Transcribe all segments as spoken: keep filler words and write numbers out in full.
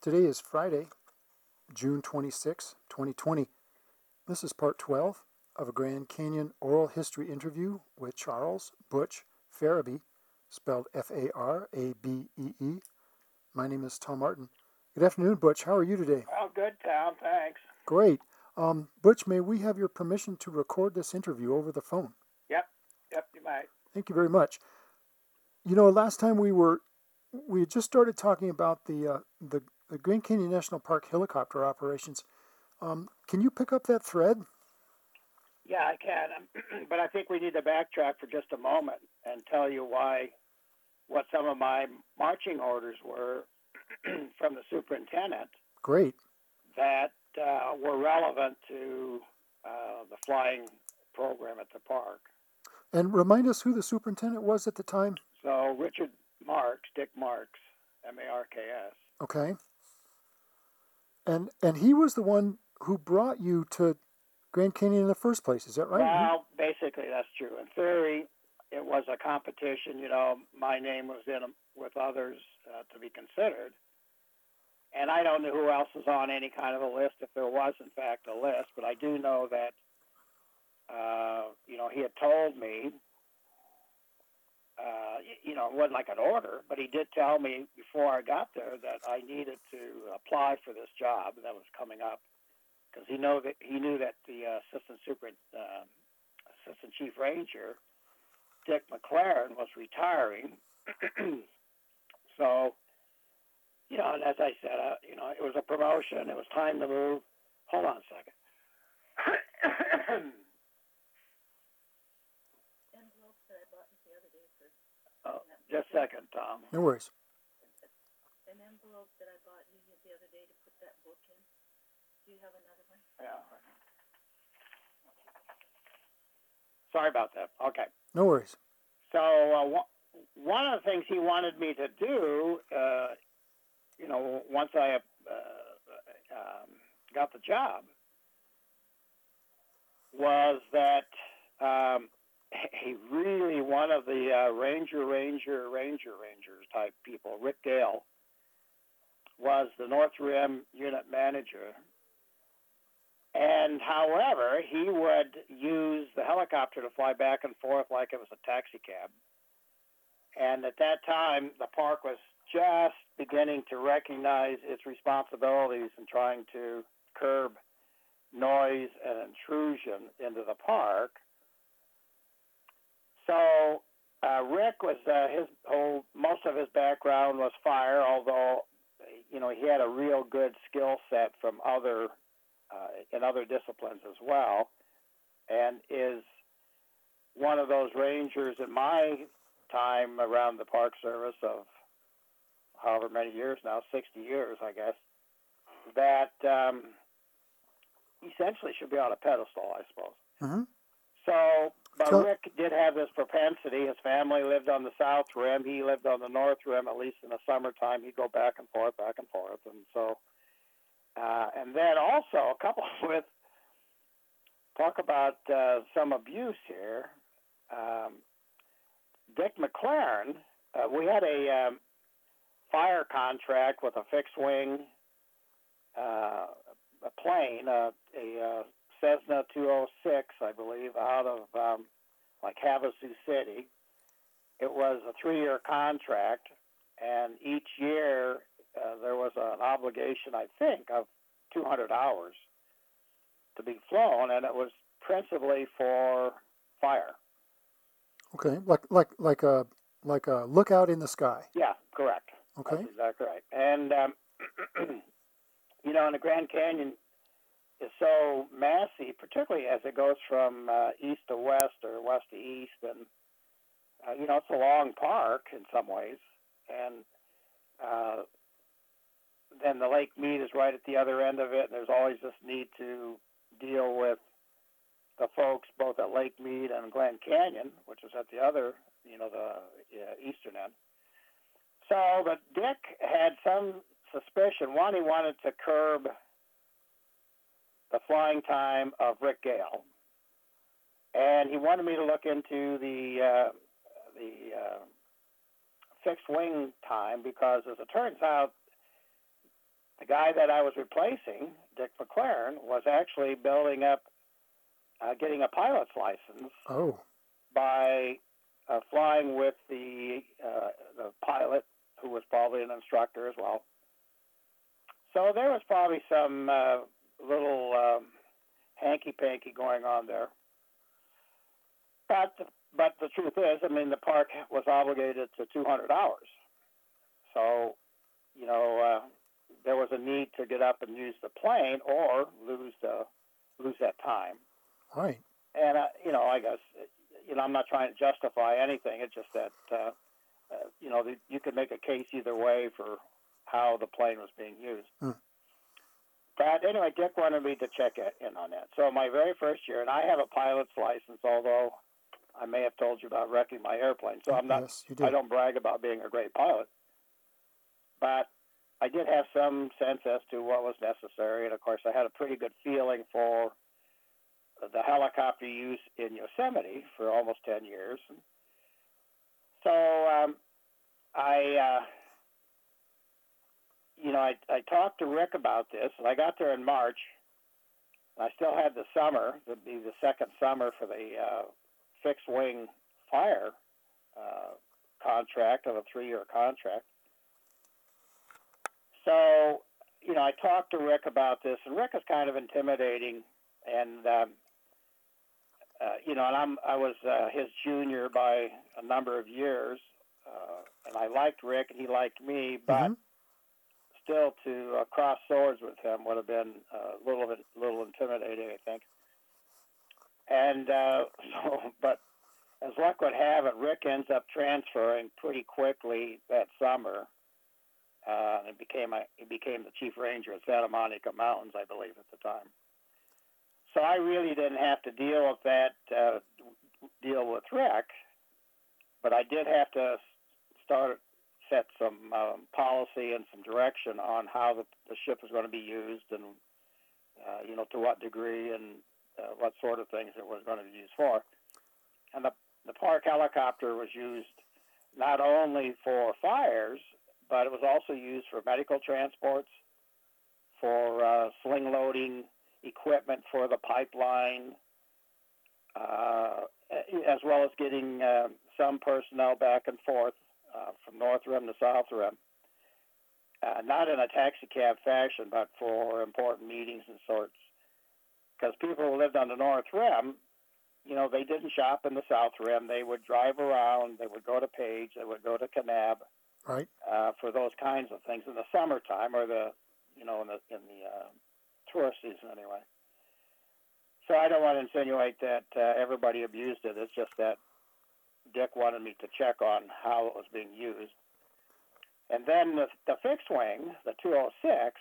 Today is Friday, June twenty-sixth, twenty twenty. This is part twelve of a Grand Canyon oral history interview with Charles Butch Farabee, spelled F A R A B E E. My name is Tom Martin. Good afternoon, Butch. How are you today? Oh, good, Tom. Thanks. Great. Um, Butch, may we have your permission to record this interview over the phone? Yep, yep, you might. Thank you very much. You know, last time we were, we had just started talking about the uh, the, the Grand Canyon National Park helicopter operations. Um, can you pick up that thread? Yeah, I can. Um, but I think we need to backtrack for just a moment and tell you why, what some of my marching orders were from the superintendent. Great. That uh, were relevant to uh, the flying program at the park. And remind us who the superintendent was at the time. So Richard Marks, Dick Marks, M A R K S. Okay. And and he was the one who brought you to Grand Canyon in the first place, is that right? Well, basically that's true. In theory, it was a competition. You know, my name was in with others uh, to be considered. And I don't know who else was on any kind of a list, if there was, in fact, a list. But I do know that, uh, you know, he had told me, uh, you know, it wasn't like an order, but he did tell me before I got there that I needed to apply for this job that was coming up, because he know that he knew that the uh, assistant super, uh, assistant chief ranger, Dick McLaren, was retiring. So, you know, and as I said, uh, you know, it was a promotion. It was time to move. Hold on a second. Oh, just a second, Tom. No worries. An envelope that I bought you the other day to put that book in. Do you have another one? Yeah. Sorry about that. Okay. No worries. So uh, one of the things he wanted me to do, uh, you know, once I uh, um, got the job, was that um, he really, one of the uh, Ranger, Ranger, Ranger, Rangers type people, Rick Gale, was the North Rim unit manager. And however, he would use the helicopter to fly back and forth like it was a taxi cab. And at that time, the park was just beginning to recognize its responsibilities in trying to curb noise and intrusion into the park. So uh, Rick was uh, his whole most of his background was fire, although you know he had a real good skill set from other uh, in other disciplines as well, and is one of those rangers in my time around the Park Service of however many years now, sixty years, I guess, that um, essentially should be on a pedestal, I suppose. Mm-hmm. So, but So, Rick did have this propensity. His family lived on the South Rim. He lived on the North Rim, at least in the summertime. He'd go back and forth, back and forth. And so, uh, and then also, coupled with, talk about uh, some abuse here, um, Dick McLaren, uh, we had a um, fire contract with a fixed-wing uh, a plane, uh, a uh, Cessna two oh six, I believe, out of um, like Havasu City. It was a three-year contract, and each year uh, there was an obligation, I think, of two hundred hours to be flown, and it was principally for fire. okay, like like like a like a lookout in the sky. Yeah, correct. Okay. That's exactly right. And um, you know, in the Grand Canyon is so massy, particularly as it goes from uh, east to west or west to east, and uh, you know, it's a long park in some ways, and uh, then the Lake Mead is right at the other end of it, and there's always this need to deal with the folks both at Lake Mead and Glen Canyon, which is at the other, you know, the uh, eastern end. So, but Dick had some suspicion. One, he wanted to curb the flying time of Rick Gale, and he wanted me to look into the uh, the uh, fixed wing time, because as it turns out, the guy that I was replacing, Dick McLaren, was actually building up, uh, getting a pilot's license Oh, by uh, flying with the uh, the pilot, who was probably an instructor as well. So there was probably some uh, little um, hanky-panky going on there. But but the truth is, I mean, the park was obligated to two hundred hours. So, you know, uh, there was a need to get up and use the plane or lose the lose that time. right. And uh, you know, I guess you know, I'm not trying to justify anything. It's just that uh, uh, you know, the, you could make a case either way for how the plane was being used. Hmm. But anyway, Dick wanted me to check in on that. So my very first year, and I have a pilot's license, although I may have told you about wrecking my airplane. So I'm not. Yes, you did. I don't brag about being a great pilot, but I did have some sense as to what was necessary, and of course, I had a pretty good feeling for the helicopter use in Yosemite for almost ten years. So um, I, uh, you know, I, I talked to Rick about this, and I got there in March. I still had the summer, it'd be the second summer for the uh, fixed-wing fire uh, contract of a three-year contract. So, you know, I talked to Rick about this, and Rick is kind of intimidating, and um, uh, you know, and I'm I was uh, his junior by a number of years, uh, and I liked Rick, and he liked me, but Mm-hmm. still to uh, cross swords with him would have been a little bit, little intimidating, I think. And uh, so, but as luck would have it, Rick ends up transferring pretty quickly that summer. Uh, and became a, he became the chief ranger at Santa Monica Mountains, I believe, at the time. So I really didn't have to deal with that, uh, deal with Rick, but I did have to start set some um, policy and some direction on how the, the ship was going to be used, and uh, you know, to what degree and uh, what sort of things it was going to be used for. And the the park helicopter was used not only for fires, but it was also used for medical transports, for uh, sling loading equipment for the pipeline, uh, as well as getting uh, some personnel back and forth uh, from North Rim to South Rim. Uh, not in a taxi cab fashion, but for important meetings and sorts. Because people who lived on the North Rim, you know, they didn't shop in the South Rim. They would drive around. They would go to Page. They would go to Kanab. Right. Uh, for those kinds of things in the summertime, or the, you know, in the in the uh, tourist season anyway. So I don't want to insinuate that uh, everybody abused it. It's just that Dick wanted me to check on how it was being used. And then the, the fixed wing, the two oh six,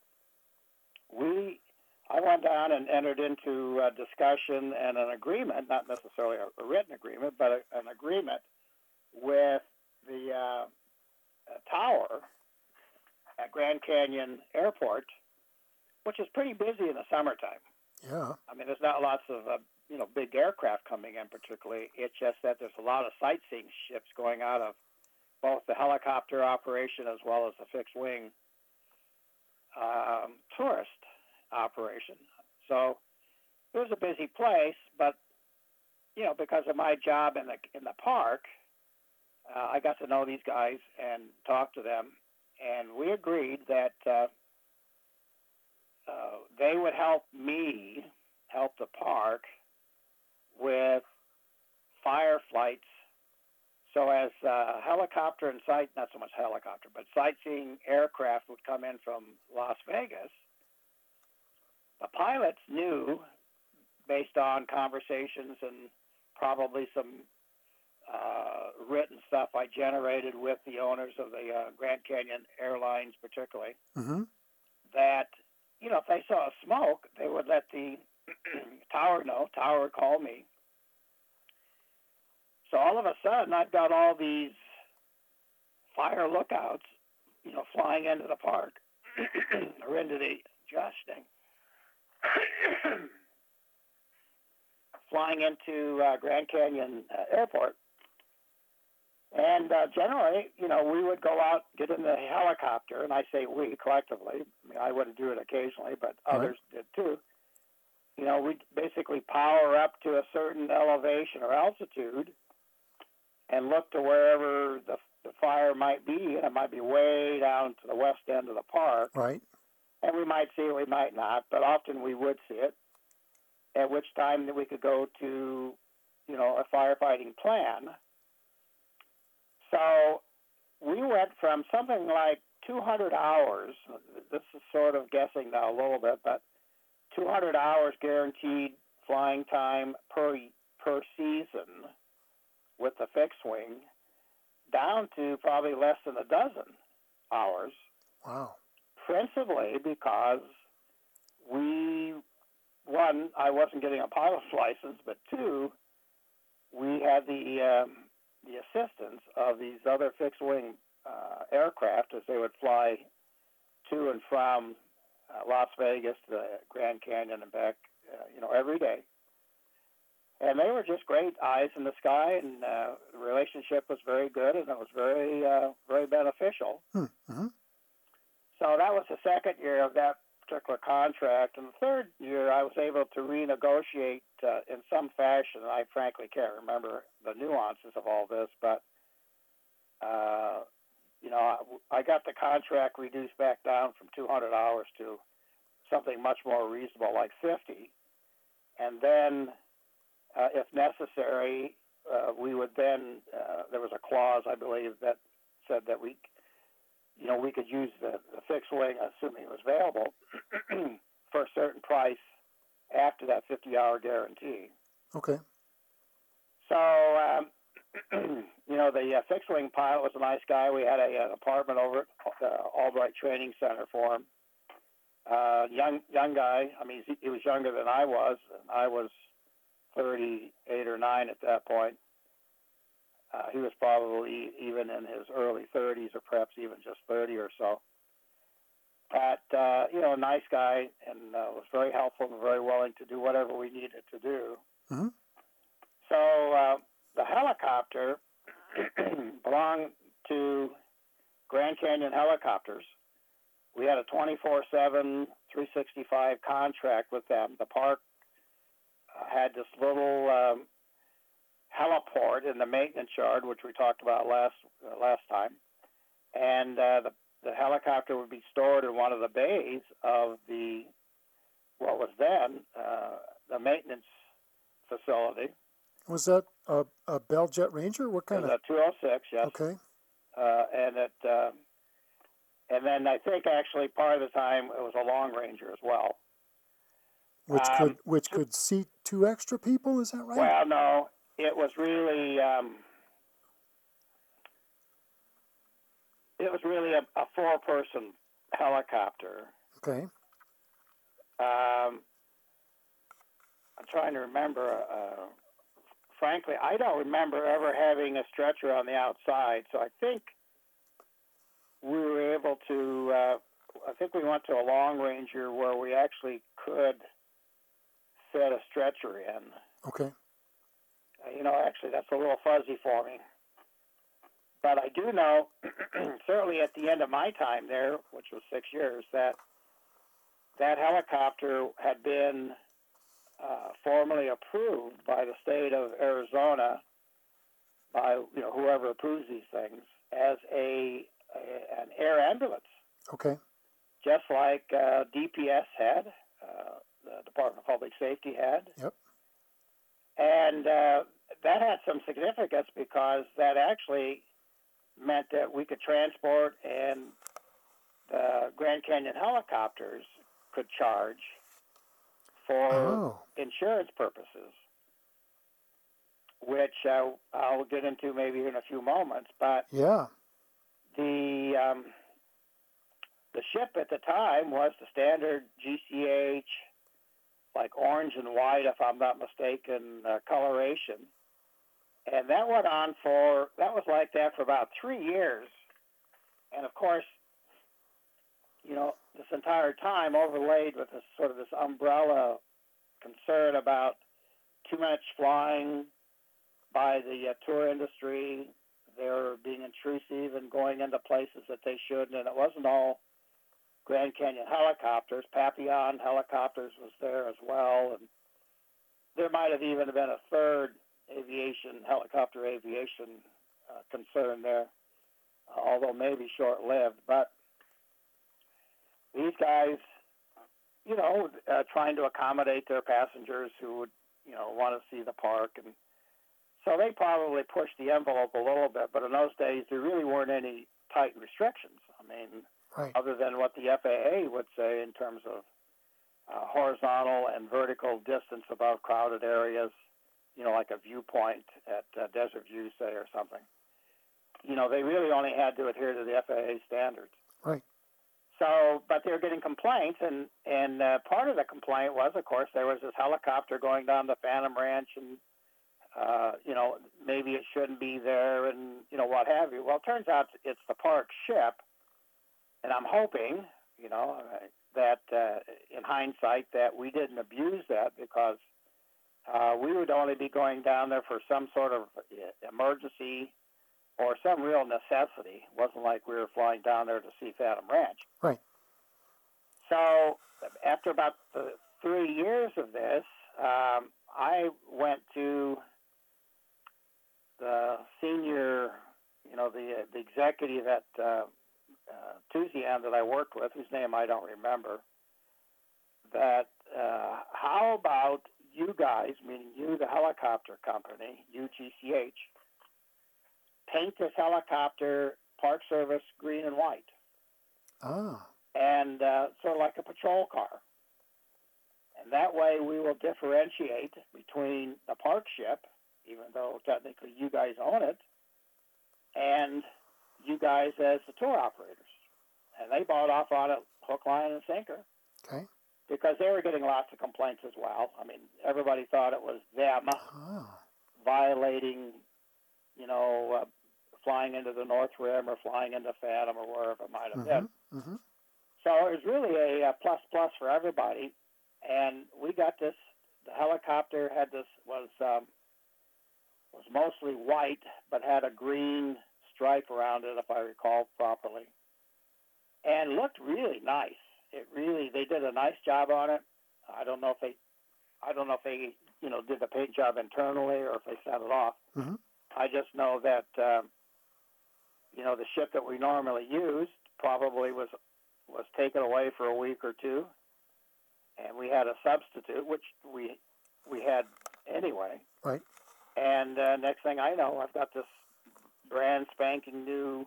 we, I went down and entered into a discussion and an agreement, not necessarily a, a written agreement, but a, an agreement with the uh, tower at Grand Canyon Airport, which is pretty busy in the summertime. Yeah. I mean, there's not lots of uh, you know, big aircraft coming in particularly. It's just that there's a lot of sightseeing ships going out of both the helicopter operation as well as the fixed wing um, tourist operation. So it was a busy place, but you know, because of my job in the in the park, Uh, I got to know these guys and talk to them, and we agreed that uh, uh, they would help me help the park with fire flights. So as uh, helicopter and sight, not so much helicopter, but sightseeing aircraft would come in from Las Vegas, the pilots knew, based on conversations and probably some Uh, written stuff I generated with the owners of the uh, Grand Canyon Airlines particularly, Mm-hmm. that, you know, if they saw smoke, they would let the tower know. Tower would call me. So all of a sudden, I've got all these fire lookouts, you know, flying into the park, or into the, adjusting, flying into uh, Grand Canyon uh, Airport. And uh, generally, you know, we would go out, get in the helicopter, and I say we collectively. I mean, I wouldn't do it occasionally, but others right. did too. You know, we basically power up to a certain elevation or altitude and look to wherever the, the fire might be, and it might be way down to the west end of the park. Right. And we might see it, we might not, but often we would see it, at which time we could go to, you know, a firefighting plan. So we went from something like two hundred hours, this is sort of guessing now a little bit, but two hundred hours guaranteed flying time per per season with the fixed wing, down to probably less than a dozen hours. Wow. Principally because we, one, I wasn't getting a pilot's license, but two, we had the um, the assistance of these other fixed-wing uh, aircraft as they would fly to and from uh, Las Vegas to the Grand Canyon and back, uh, you know, every day. And they were just great eyes in the sky, and uh, the relationship was very good, and it was very, uh, very beneficial. Mm-hmm. So that was the second year of that particular contract. And the third year, I was able to renegotiate uh, in some fashion. I frankly can't remember the nuances of all this, but, uh, you know, I, I got the contract reduced back down from two hundred hours to something much more reasonable, like fifty. And then, uh, if necessary, uh, we would then, uh, there was a clause, I believe, that said that we you know, we could use the, the fixed wing, assuming it was available, for a certain price after that fifty-hour guarantee. Okay. So, um, you know, the uh, fixed wing pilot was a nice guy. We had a, an apartment over at the Albright Training Center for him. Uh, young young guy. I mean, he, he was younger than I was. And I was thirty-eight or nine at that point. Uh, he was probably even in his early thirties, or perhaps even just thirty or so. But, uh, you know, a nice guy, and uh, was very helpful and very willing to do whatever we needed to do. Mm-hmm. So uh, the helicopter belonged to Grand Canyon Helicopters. We had a twenty-four seven, three sixty-five contract with them. The park uh, had this little um, heliport in the maintenance yard, which we talked about last uh, last time, and uh, the the helicopter would be stored in one of the bays of the what was then uh, the maintenance facility. Was that a, a Bell Jet Ranger? What kind it was of? A two oh six, yes. Okay. Uh, and it uh, and then I think actually part of the time it was a Long Ranger as well. Which um, could which could seat two extra people? Is that right? Well, no. It was really, um, it was really a, a four-person helicopter. Okay. Um, I'm trying to remember. Uh, frankly, I don't remember ever having a stretcher on the outside. So I think we were able to. Uh, I think we went to a Long Ranger where we actually could fit a stretcher in. Okay. You know, actually, that's a little fuzzy for me. But I do know, certainly at the end of my time there, which was six years, that that helicopter had been uh, formally approved by the state of Arizona, by you know whoever approves these things, as a, a an air ambulance. Okay. Just like uh, D P S had, uh, the Department of Public Safety had. Yep. And uh, that had some significance because that actually meant that we could transport, and the Grand Canyon helicopters could charge for Oh. insurance purposes, which uh, I'll get into maybe in a few moments. But Yeah. the um, the ship at the time was the standard G C H, like orange and white, if I'm not mistaken, uh, coloration. And that went on for, that was like that for about three years. And of course, you know, this entire time overlaid with this sort of this umbrella concern about too much flying by the uh, tour industry, they were being intrusive and going into places that they shouldn't, and it wasn't all Grand Canyon helicopters. Papillon Helicopters was there as well, and there might have even been a third aviation, helicopter aviation uh, concern there, although maybe short-lived. But these guys, you know, uh, trying to accommodate their passengers who would, you know, want to see the park. And so they probably pushed the envelope a little bit, but in those days there really weren't any tight restrictions. I mean, Right. other than what the F A A would say in terms of uh, horizontal and vertical distance above crowded areas, you know, like a viewpoint at uh, Desert View, say, or something. You know, they really only had to adhere to the F A A standards. Right. So, but they were getting complaints, and, and uh, part of the complaint was, of course, there was this helicopter going down the Phantom Ranch, and, uh, you know, maybe it shouldn't be there, and, you know, what have you. Well, it turns out it's the park ship, and I'm hoping, you know, that uh, in hindsight that we didn't abuse that, because uh, we would only be going down there for some sort of emergency or some real necessity. It wasn't like we were flying down there to see Phantom Ranch. Right. So after about the three years of this, um, I went to the senior, you know, the the executive at uh, uh, Tusian that I worked with, whose name I don't remember, that uh, how about you guys, meaning you, the helicopter company, U G C H, paint this helicopter Park Service green and white, Ah. and uh, sort of like a patrol car. And that way we will differentiate between the park ship, even though technically you guys own it, and you guys as the tour operators. And they bought off on it hook, line, and sinker. Okay. Because they were getting lots of complaints as well. I mean, everybody thought it was them Ah. violating, you know, uh, flying into the North Rim or flying into Phantom or wherever it might have been. Mm-hmm. Mm-hmm. So it was really a, a plus plus for everybody. And we got this. The helicopter had this was um, was mostly white, but had a green stripe around it, if I recall properly, and looked really nice. It really they did a nice job on it. I don't know if they, I don't know if they you know did the paint job internally or if they sent it off. Mm-hmm. I just know that um, you know the ship that we normally used probably was was taken away for a week or two. And we had a substitute, which we we had anyway. Right. And uh, next thing I know, I've got this brand spanking new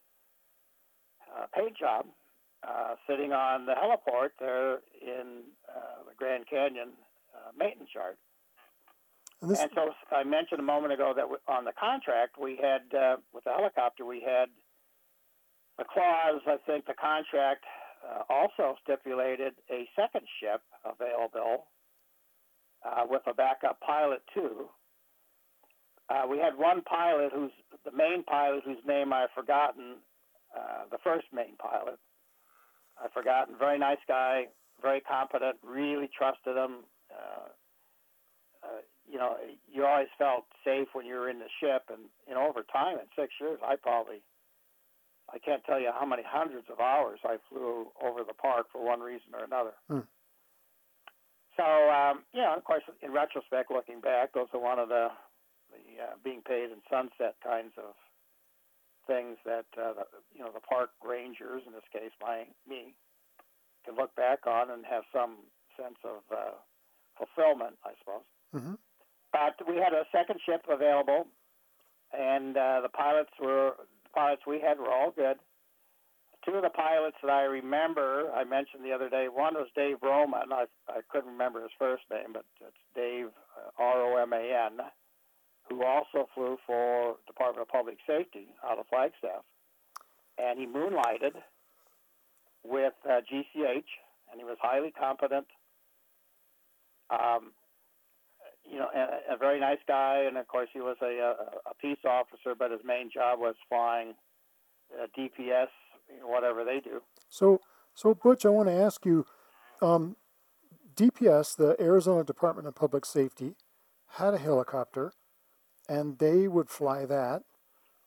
uh, paint job uh, sitting on the heliport there in uh, the Grand Canyon uh, maintenance yard. And this. And so I mentioned a moment ago that on the contract we had, uh, with the helicopter, we had a clause, I think the contract Uh, also stipulated a second ship available uh, with a backup pilot too. Uh, we had one pilot who's the main pilot whose name I've forgotten, uh, the first main pilot. I've forgotten. Very nice guy, very competent, really trusted him. Uh, uh, you know, you always felt safe when you were in the ship, and you know, over time, in six years, I probably I can't tell you how many hundreds of hours I flew over the park for one reason or another. Hmm. So, um, you know, of course, in retrospect, looking back, those are one of the, the uh, being paid in sunset kinds of things that, uh, the, you know, the park rangers, in this case, my me, can look back on and have some sense of uh, fulfillment, I suppose. Mm-hmm. But we had a second ship available, and uh, the pilots were... pilots we had were all good. Two of the pilots that I remember, I mentioned the other day, one was Dave Roman. I, I couldn't remember his first name, but it's Dave, uh, R O M A N, who also flew for Department of Public Safety out of Flagstaff. And he moonlighted with uh, G C H, and he was highly competent. Um, you know, a, a very nice guy, and of course he was a, a, a peace officer, but his main job was flying uh, D P S, whatever they do. So, so Butch, I want to ask you, um, D P S, the Arizona Department of Public Safety, had a helicopter, and they would fly that.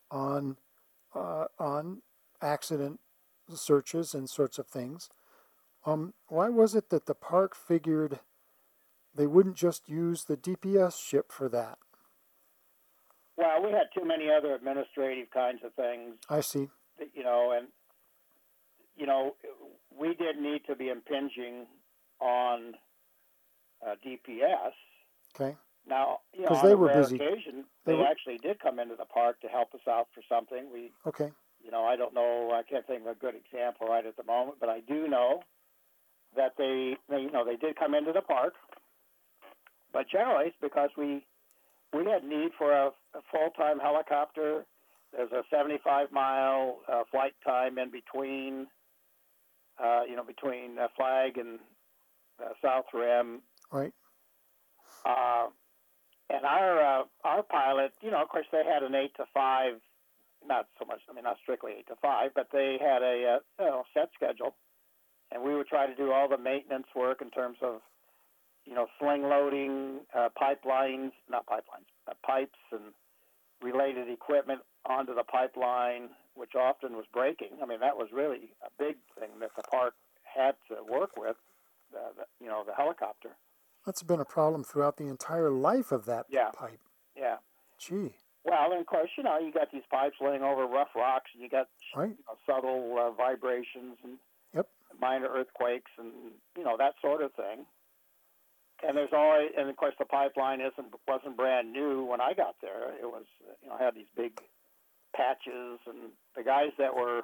on uh, on accident searches and sorts of things. Um, why was it that the park figured they wouldn't just use the D P S ship for that? Well, we had too many other administrative kinds of things, I see. that, you know, and you know, we didn't need to be impinging on uh, D P S. Okay. Now, you know, 'Cause on they a were rare busy. occasion, They they were- actually did come into the park to help us out for something. We, Okay. you know, I don't know, I can't think of a good example right at the moment, but I do know that they, they you know, they did come into the park. But generally, it's because we we had need for a, a full-time helicopter. There's a seventy-five mile uh, flight time in between, uh, you know, between uh, Flag and uh, South Rim. Right. Uh, and our uh, our pilot, you know, of course, they had an eight to five, not so much, I mean, not strictly eight to five, but they had a uh, you know, set schedule, and we would try to do all the maintenance work in terms of, you know, sling loading, uh, pipelines, not pipelines, uh, pipes and related equipment onto the pipeline, which often was breaking. I mean, that was really a big thing that the park had to work with, uh, the, you know, the helicopter. That's been a problem throughout the entire life of that Yeah. pipe. Yeah. Gee. Well, and of course, you know, you got these pipes laying over rough rocks, and you got Right. you know, subtle uh, vibrations and Yep. minor earthquakes, and you know that sort of thing. And there's always, and of course, the pipeline isn't wasn't brand new when I got there. It was, you know, had these big patches, and the guys that were,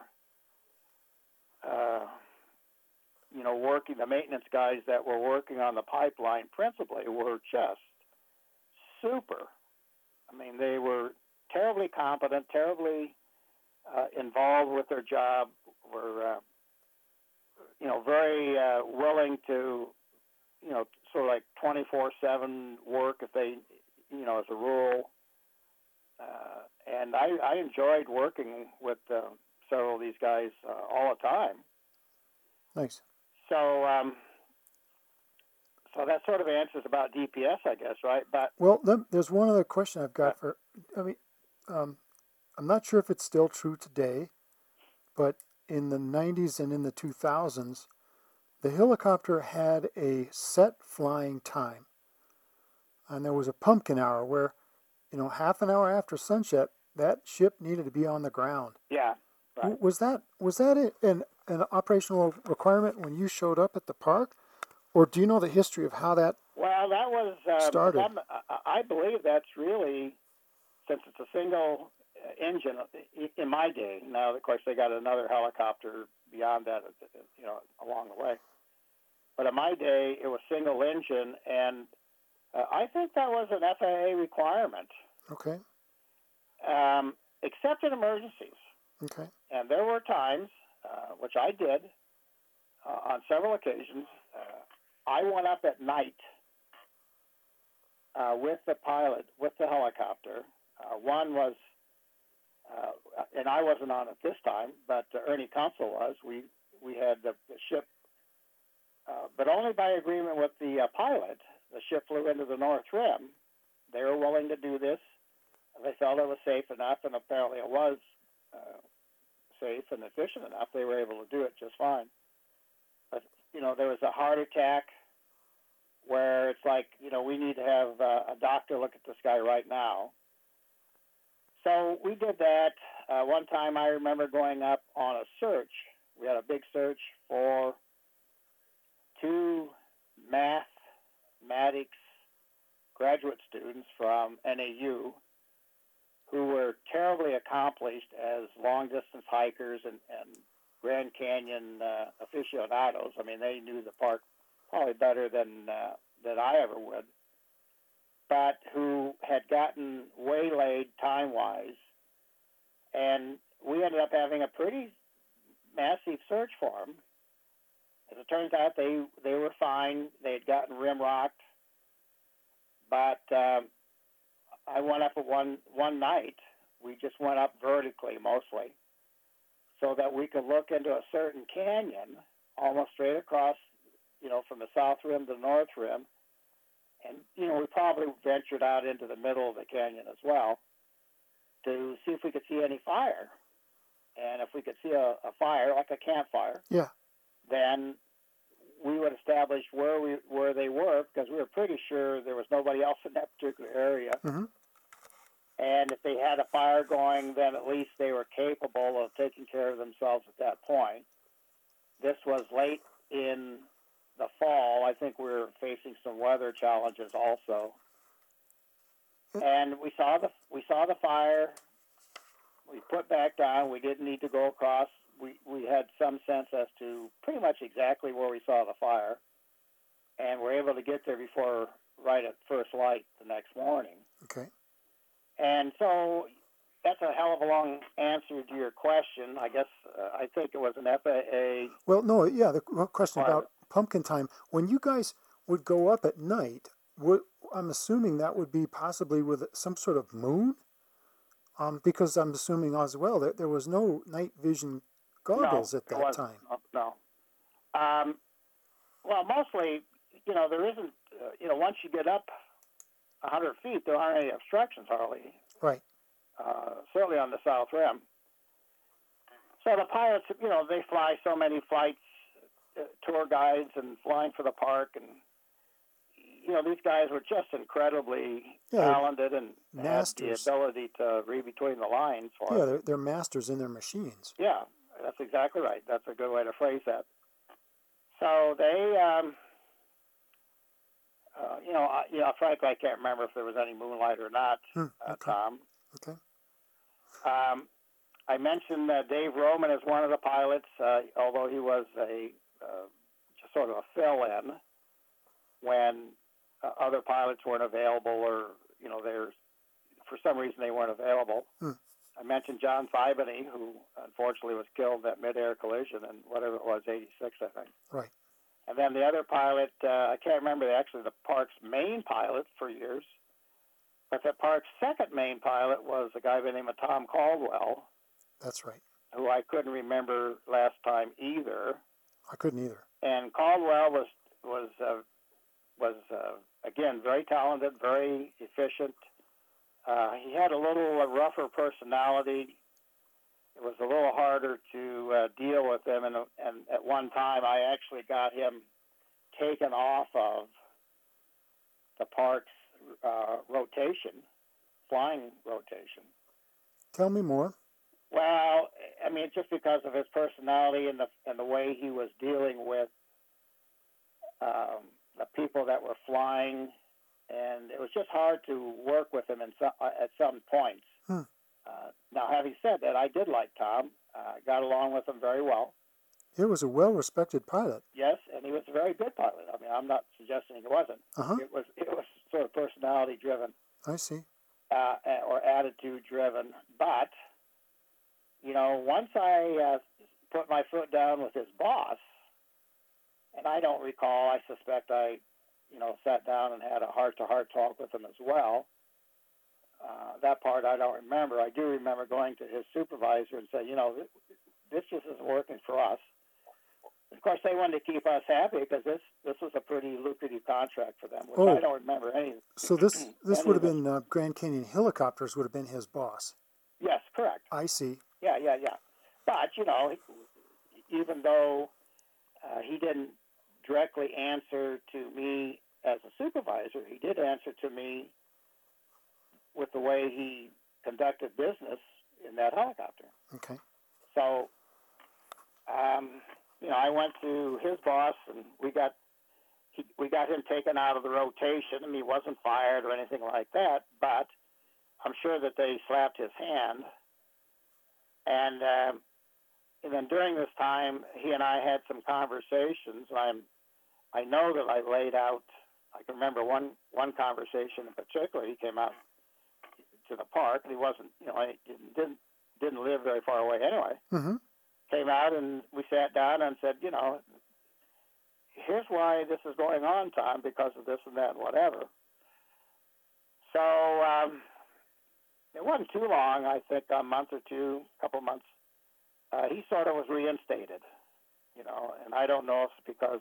uh, you know, working, the maintenance guys that were working on the pipeline principally were just super. I mean, they were terribly competent, terribly uh, involved with their job, were, uh, you know, very uh, willing to, you know, sort of like twenty-four seven work if they, you know, as a rule. Uh, and I, I enjoyed working with uh, several of these guys uh, all the time. Nice. So, um, so that sort of answers about D P S, I guess, right? But Well, then, there's one other question I've got for. I mean, um, I'm not sure if it's still true today, but in the nineties and in the two thousands, the helicopter had a set flying time, and there was a pumpkin hour where, you know, half an hour after sunset, that ship needed to be on the ground. yeah, right. W- Was that was that a- an an operational requirement when you showed up at the park, or do you know the history of how that? Well, that was um, Started. I'm- I I believe that's really, since it's a single uh, engine i- in my day. Now, of course, they got another helicopter beyond that, you know, along the way. But in my day, it was single engine, and uh, I think that was an F A A requirement, Okay. um, except in emergencies. Okay. And there were times, uh, which I did uh, on several occasions. Uh, I went up at night uh, with the pilot, with the helicopter. Uh, one was, uh, and I wasn't on it this time, but uh, Ernie Council was. We we had the, the ship, uh, but only by agreement with the uh, pilot. The ship flew into the North Rim. They were willing to do this. They felt it was safe enough, and apparently it was uh, safe and efficient enough. They were able to do it just fine. But, you know, there was a heart attack where it's like, you know, we need to have uh, a doctor look at this guy right now. So we did that. Uh, one time I remember going up on a search. We had a big search for two mathematics graduate students from N A U who were terribly accomplished as long-distance hikers and, and Grand Canyon uh, aficionados. I mean, they knew the park probably better than uh, than I ever would, but who had gotten waylaid time-wise, and we ended up having a pretty massive search for them. As it turns out, they they were fine. They had gotten rim-rocked, but um, I went up at one one night. We just went up vertically mostly, so that we could look into a certain canyon almost straight across, you know, from the south rim to the north rim. And, you know, we probably ventured out into the middle of the canyon as well. to see if we could see any fire. And if we could see a, a fire, like a campfire, Yeah. then we would establish where we where they were, because we were pretty sure there was nobody else in that particular area. Mm-hmm. And if they had a fire going, then at least they were capable of taking care of themselves at that point. This was late in the fall. I think we were facing some weather challenges also. And we saw the we saw the fire. We put back down. We didn't need to go across. We we had some sense as to pretty much exactly where we saw the fire, and we're able to get there before right at first light the next morning. Okay. And so that's a hell of a long answer to your question. I guess uh, I think it was an F A A. Well, no, yeah, the question Fire. about pumpkin time. When you guys would go up at night, would, I'm assuming that would be possibly with some sort of moon? Um, because I'm assuming as well that there was no night vision goggles no, at it that wasn't. time. No. no. Um, well, mostly, you know, there isn't, uh, you know, once you get up one hundred feet, there aren't any obstructions hardly. Right. Uh, certainly on the South Rim. So the pilots, you know, they fly so many flights, uh, tour guides, and flying for the park, and you know, these guys were just incredibly Yeah, talented and had the masters. ability to read between the lines. For Yeah, it. they're, they're masters in their machines. Yeah, that's exactly right. That's a good way to phrase that. So they, um, uh, you know, I, you know, frankly, I can't remember if there was any moonlight or not, Hmm, uh, okay. Tom. Okay. Um, I mentioned uh, Dave Roman as one of the pilots, uh, although he was a uh, just sort of a fill-in when uh, other pilots weren't available, or you know, there's for some reason they weren't available. Hmm. I mentioned John Thibany, who unfortunately was killed in that mid-air collision in whatever it was, eighty-six, I think. Right. And then the other pilot, uh, I can't remember actually the park's main pilot for years, but the park's second main pilot was a guy by the name of Tom Caldwell, That's right. who I couldn't remember last time either. I couldn't either. And Caldwell was was uh, was uh, again very talented, very efficient. Uh, he had a little uh, rougher personality. It was a little harder to uh, deal with him, and, and at one time I actually got him taken off of the park's uh, rotation, flying rotation. Tell me more. Well, I mean, just because of his personality and the and the way he was dealing with um, the people that were flying, and it was just hard to work with him in some, uh, at some points. Hmm. Uh, now, having said that, I did like Tom. Uh, got along with him very well. He was a well-respected pilot. Yes, and he was a very good pilot. I mean, I'm not suggesting he wasn't. Uh-huh. It was it was sort of personality driven I see. uh, or attitude driven. But you know, once I uh, put my foot down with his boss, and I don't recall. I suspect I, you know, sat down and had a heart-to-heart talk with him as well. Uh, that part I don't remember. I do remember going to his supervisor and saying, you know, this, this just isn't working for us. Of course, they wanted to keep us happy because this, this was a pretty lucrative contract for them, which Oh. I don't remember any. So this this any would have of it. been uh, Grand Canyon Helicopters would have been his boss. Yes, correct. I see. Yeah, yeah, yeah. But, you know, even though uh, he didn't directly answer to me as a supervisor, he did answer to me with the way he conducted business in that helicopter. Okay. So, um, you know, I went to his boss, and we got he, we got him taken out of the rotation, and he wasn't fired or anything like that. But I'm sure that they slapped his hand, and um, and then during this time, he and I had some conversations. I'm I know that I laid out. I can remember one one conversation in particular. He came out to the park, and he wasn't, you know, he didn't didn't live very far away anyway. Mm-hmm. Came out, and we sat down and said, you know, here's why this is going on, Tom, because of this and that and whatever. So um, it wasn't too long. I think a month or two, a couple months. Uh, he sort of was reinstated, you know, and I don't know if it's because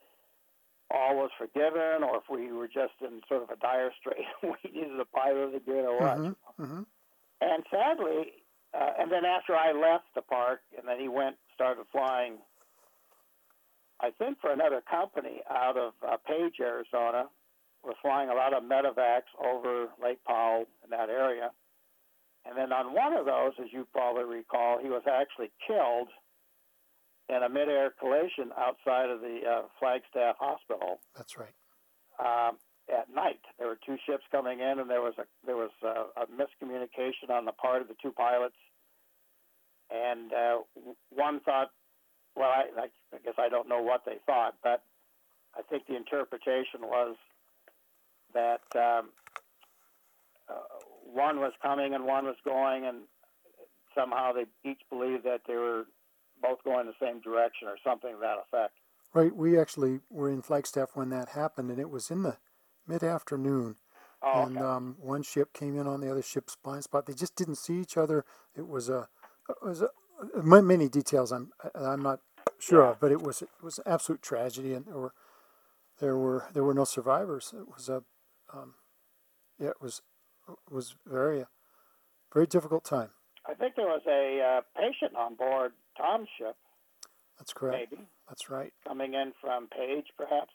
all was forgiven, or if we were just in sort of a dire strait. We needed a pilot again, or what. Mm-hmm. Mm-hmm. And sadly, uh, and then after I left the park, and then he went, started flying, I think for another company out of uh, Page, Arizona, was flying a lot of medevacs over Lake Powell in that area. And then on one of those, as you probably recall, he was actually killed in a midair collision outside of the uh, Flagstaff Hospital. That's right. Um, at night, there were two ships coming in, and there was a there was a, a miscommunication on the part of the two pilots. And uh, one thought, well, I, I guess I don't know what they thought, but I think the interpretation was that um, uh, one was coming and one was going, and somehow they each believed that they were both going the same direction or something to that effect. Right. We actually were in Flagstaff when that happened, and it was in the mid-afternoon. Oh, And okay. um, one ship came in on the other ship's blind spot. They just didn't see each other. It was a, it was a, many details I'm I'm not sure Yeah. of, but it was it was an absolute tragedy, and there were there were there were no survivors. It was a um, yeah, it was it was very a very difficult time. I think there was a uh, patient on board Tom's ship, That's correct. maybe, That's right. coming in from Page, perhaps.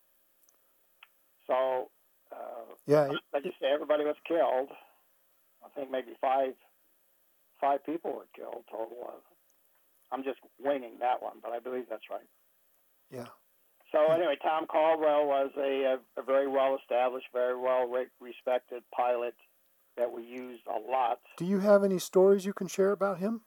So, uh, Yeah. It, like you say, everybody was killed. I think maybe five five people were killed total. I'm just winging that one, but I believe that's right. yeah. So anyway, Tom Caldwell was a, a, a very well-established, very well-respected pilot that we used a lot. Do you have any stories you can share about him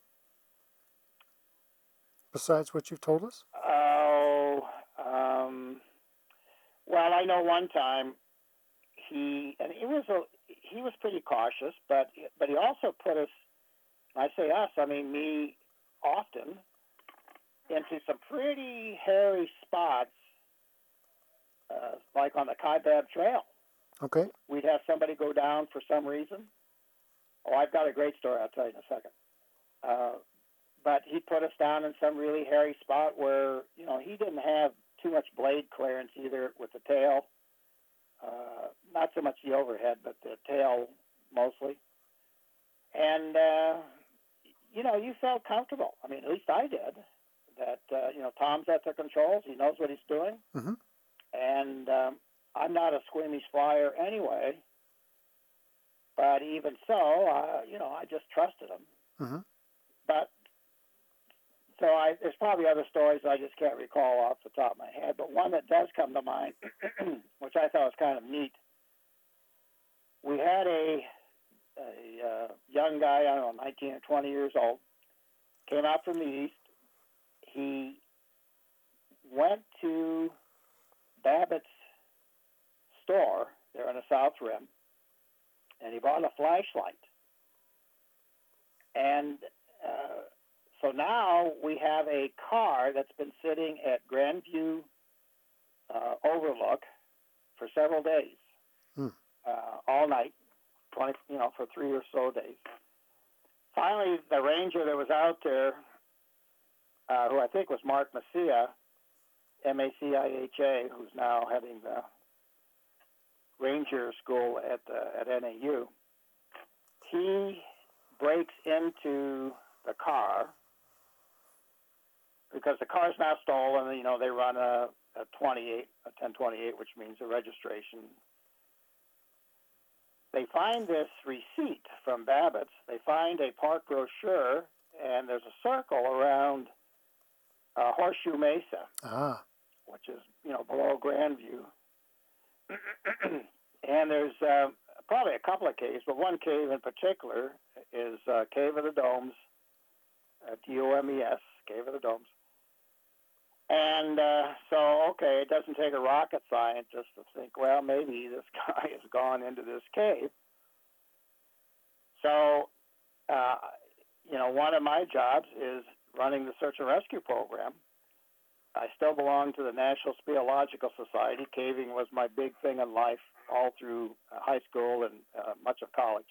besides what you've told us? Oh, um, well, I know one time he and he was a he was pretty cautious, but but he also put us. I say us, I mean me, often into some pretty hairy spots, uh, like on the Kaibab Trail. Okay. We'd have somebody go down for some reason. Oh, I've got a great story. I'll tell you in a second. Uh, but he put us down in some really hairy spot where, you know, he didn't have too much blade clearance either with the tail. Uh, not so much the overhead, but the tail mostly. And, uh, you know, you felt comfortable. I mean, at least I did. That, uh, you know, Tom's at the controls. He knows what he's doing. Mm-hmm. And um, I'm not a squeamish flyer anyway. But even so, uh, you know, I just trusted him. Mm-hmm. But so I, there's probably other stories I just can't recall off the top of my head. But one that does come to mind, which I thought was kind of neat, we had a, a uh, young guy, I don't know, nineteen or twenty years old, came out from the east. He went to Babbitt's store there in the South Rim, and he bought a flashlight. And uh, so now we have a car that's been sitting at Grandview uh, Overlook for several days, Hmm. uh, all night, twenty, you know, for three or so days. Finally, the ranger that was out there, uh, who I think was Mark Macia, M A C I H A, who's now heading the ranger school at uh, at N A U, he breaks into the car because the car's now stolen. You know, they run a, a twenty-eight, a ten twenty-eight, which means a registration. They find this receipt from Babbitt's. They find a park brochure, and there's a circle around uh, Horseshoe Mesa, Ah. which is, you know, below Grandview. And there's uh, probably a couple of caves, but one cave in particular is uh, Cave of the Domes, uh, D O M E S, Cave of the Domes. And uh, so, okay, it doesn't take a rocket scientist to think, well, maybe this guy has gone into this cave. So, uh, you know, one of my jobs is running the search and rescue program. I still belong to the National Speleological Society. Caving was my big thing in life all through uh, high school and uh, much of college.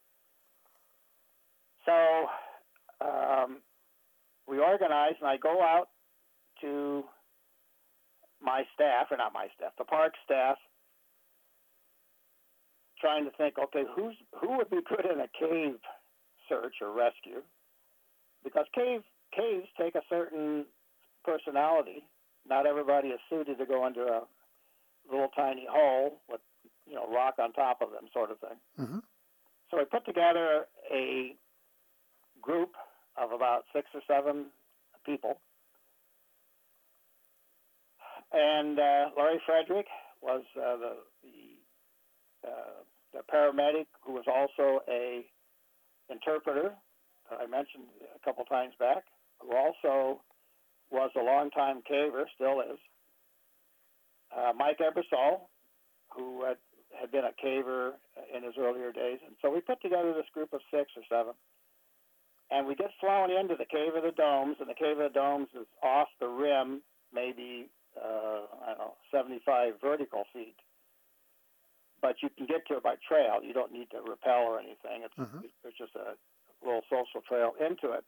So um, we organize, and I go out to my staff, or not my staff, the park staff, trying to think, okay, who's who would be good in a cave search or rescue, because cave caves take a certain personality. Not everybody is suited to go into a little tiny hole with, you know, rock on top of them, sort of thing. Mm-hmm. So we put together a group of about six or seven people, and uh, Larry Frederick was uh, the the, uh, the paramedic who was also a interpreter that I mentioned a couple times back, who also was a longtime caver, still is. Uh, Mike Ebersol, who had, had been a caver in his earlier days. And so we put together this group of six or seven, and we get flown into the Cave of the Domes, and the Cave of the Domes is off the rim, maybe, uh, I don't know, seventy-five vertical feet. But you can get to it by trail. You don't need to rappel or anything. It's, Mm-hmm. it's just a little social trail into it.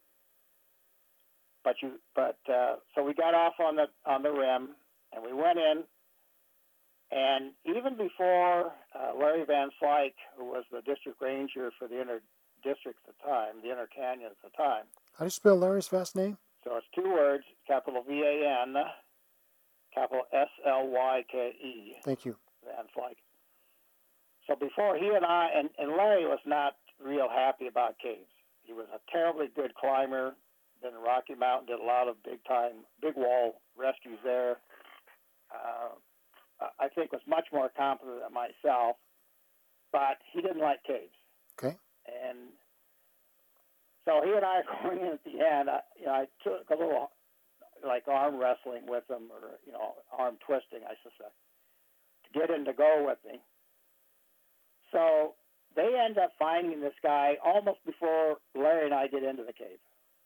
But you, but uh, so we got off on the on the rim, and we went in. And even before uh, Larry Van Slyke, who was the district ranger for the inner district at the time, the inner canyon at the time. How do you spell Larry's last name? So it's two words, capital V A N, capital S L Y K E, Thank you. Van Slyke. So before he and I, and, and Larry was not real happy about caves. He was a terribly good climber, been in Rocky Mountain, did a lot of big time, big wall rescues there. Uh, I think was much more competent than myself, but he didn't like caves. Okay. And so he and I are going in at the end. I, you know, I took a little like arm wrestling with him, or you know, arm twisting, I suspect, to get him to go with me. So they end up finding this guy almost before Larry and I get into the cave.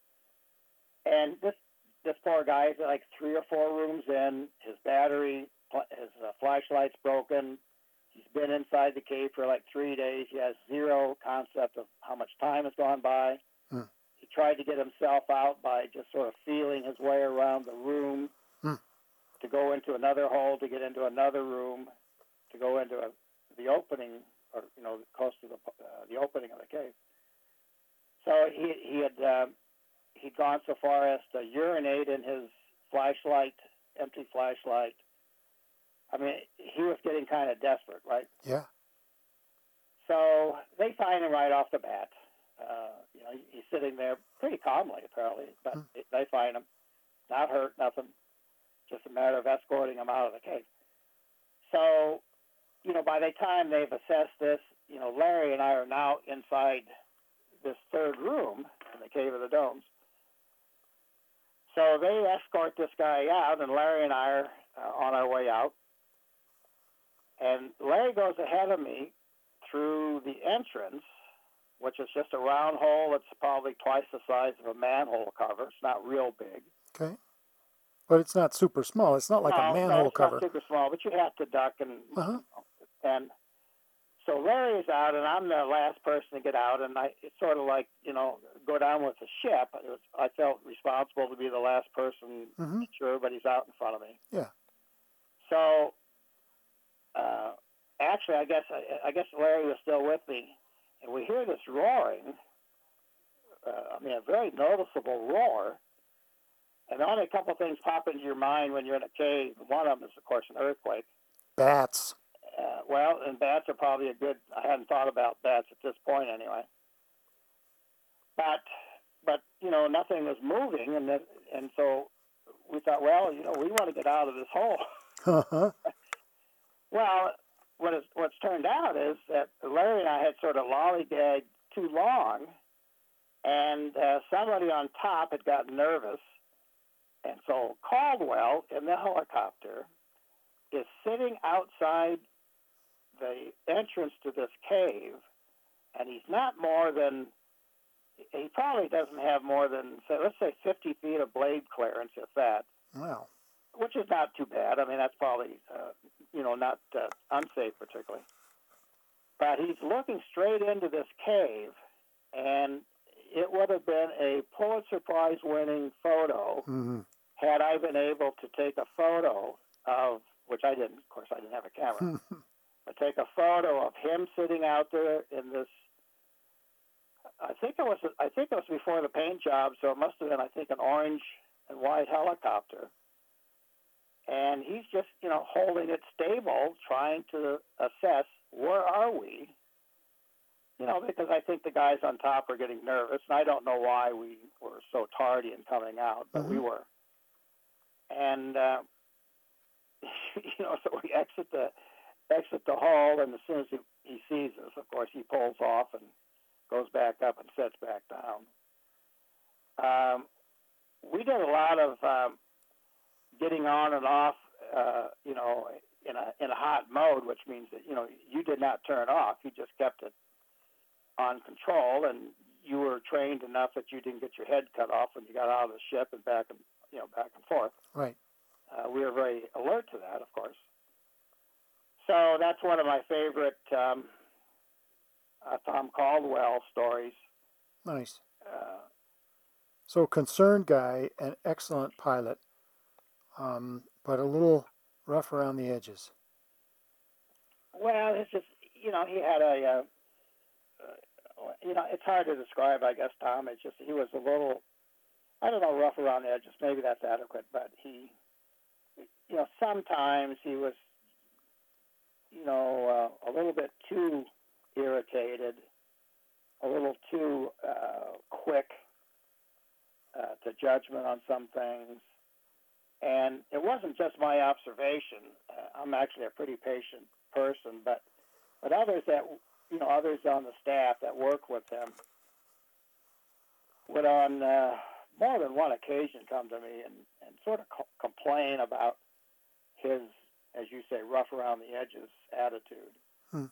And this this poor guy is like three or four rooms in. His battery, his uh, flashlight's broken. He's been inside the cave for like three days. He has zero concept of how much time has gone by. Hmm. He tried to get himself out by just sort of feeling his way around the room, Hmm. to go into another hole, to get into another room, to go into a, the opening, or you know, close to the uh, the opening of the cave. So he he had uh, he'd gone so far as to urinate in his flashlight, empty flashlight. I mean, he was getting kind of desperate, right? Yeah. So they find him right off the bat. Uh, you know, he's sitting there pretty calmly, apparently, but Hmm. they find him, not hurt, nothing. Just a matter of escorting him out of the cave. So, you know, by the time they've assessed this, you know, Larry and I are now inside this third room in the Cave of the Domes. So they escort this guy out, and Larry and I are uh, on our way out. And Larry goes ahead of me through the entrance, which is just a round hole that's probably twice the size of a manhole cover. It's not real big. Okay. But it's not super small. It's not like no, a manhole no, it's cover. not super small, but you have to duck and Uh-huh. and so Larry's out, and I'm the last person to get out, and I it's sort of like, you know, go down with the ship. It was, I felt responsible to be the last person, Mm-hmm. sure everybody's out in front of me. Yeah. So, uh, actually, I guess I, I guess Larry was still with me, and we hear this roaring. Uh, I mean, a very noticeable roar. And only a couple of things pop into your mind when you're in a cave. One of them is, of course, an earthquake. Bats. Uh, well, and bats are probably a good. I hadn't thought about bats at this point, anyway. But, but you know, nothing was moving, and that, and so we thought, well, you know, we want to get out of this hole. Uh-huh. Well, what is what's turned out is that Larry and I had sort of lollygagged too long, and uh, somebody on top had gotten nervous, and so Caldwell in the helicopter is sitting outside the entrance to this cave, and he's not more than, he probably doesn't have more than, say, let's say fifty feet of blade clearance, if that, Wow. which is not too bad. I mean, that's probably, uh, you know, not uh, unsafe particularly. But he's looking straight into this cave, and it would have been a Pulitzer Prize winning photo Mm-hmm. had I been able to take a photo of, which I didn't, of course I didn't have a camera, but take a photo of him sitting out there in this I think it was I think it was before the paint job, so it must have been I think an orange and white helicopter. And he's just, you know, holding it stable, trying to assess where are we. You know, because I think the guys on top are getting nervous, and I don't know why we were so tardy in coming out, but Mm-hmm. we were. And uh, you know, so we exit the exit the hall, and as soon as he, he sees us, of course, he pulls off and goes back up and sits back down. Um, we did a lot of um, getting on and off, uh, you know, in a in a hot mode, which means that, you know, you did not turn off; you just kept it on control, and you were trained enough that you didn't get your head cut off when you got out of the ship and back and you know back and forth. Right. Uh, we were very alert to that, of course. So that's one of my favorite um, uh, Tom Caldwell stories. Nice. Uh, So concerned guy, an excellent pilot, um, but a little rough around the edges. well, it's just, you know, he had a, uh, uh, you know, it's hard to describe, I guess, Tom. It's just he was a little, I don't know, rough around the edges. Maybe that's adequate, but he, you know, sometimes he was, you know, uh, a little bit too irritated, a little too uh, quick uh, to judgment on some things. And it wasn't just my observation. Uh, I'm actually a pretty patient person, but but others that, you know, others on the staff that work with him would on uh, more than one occasion come to me and, and sort of co- complain about his, as you say, rough around the edges attitude. Hmm.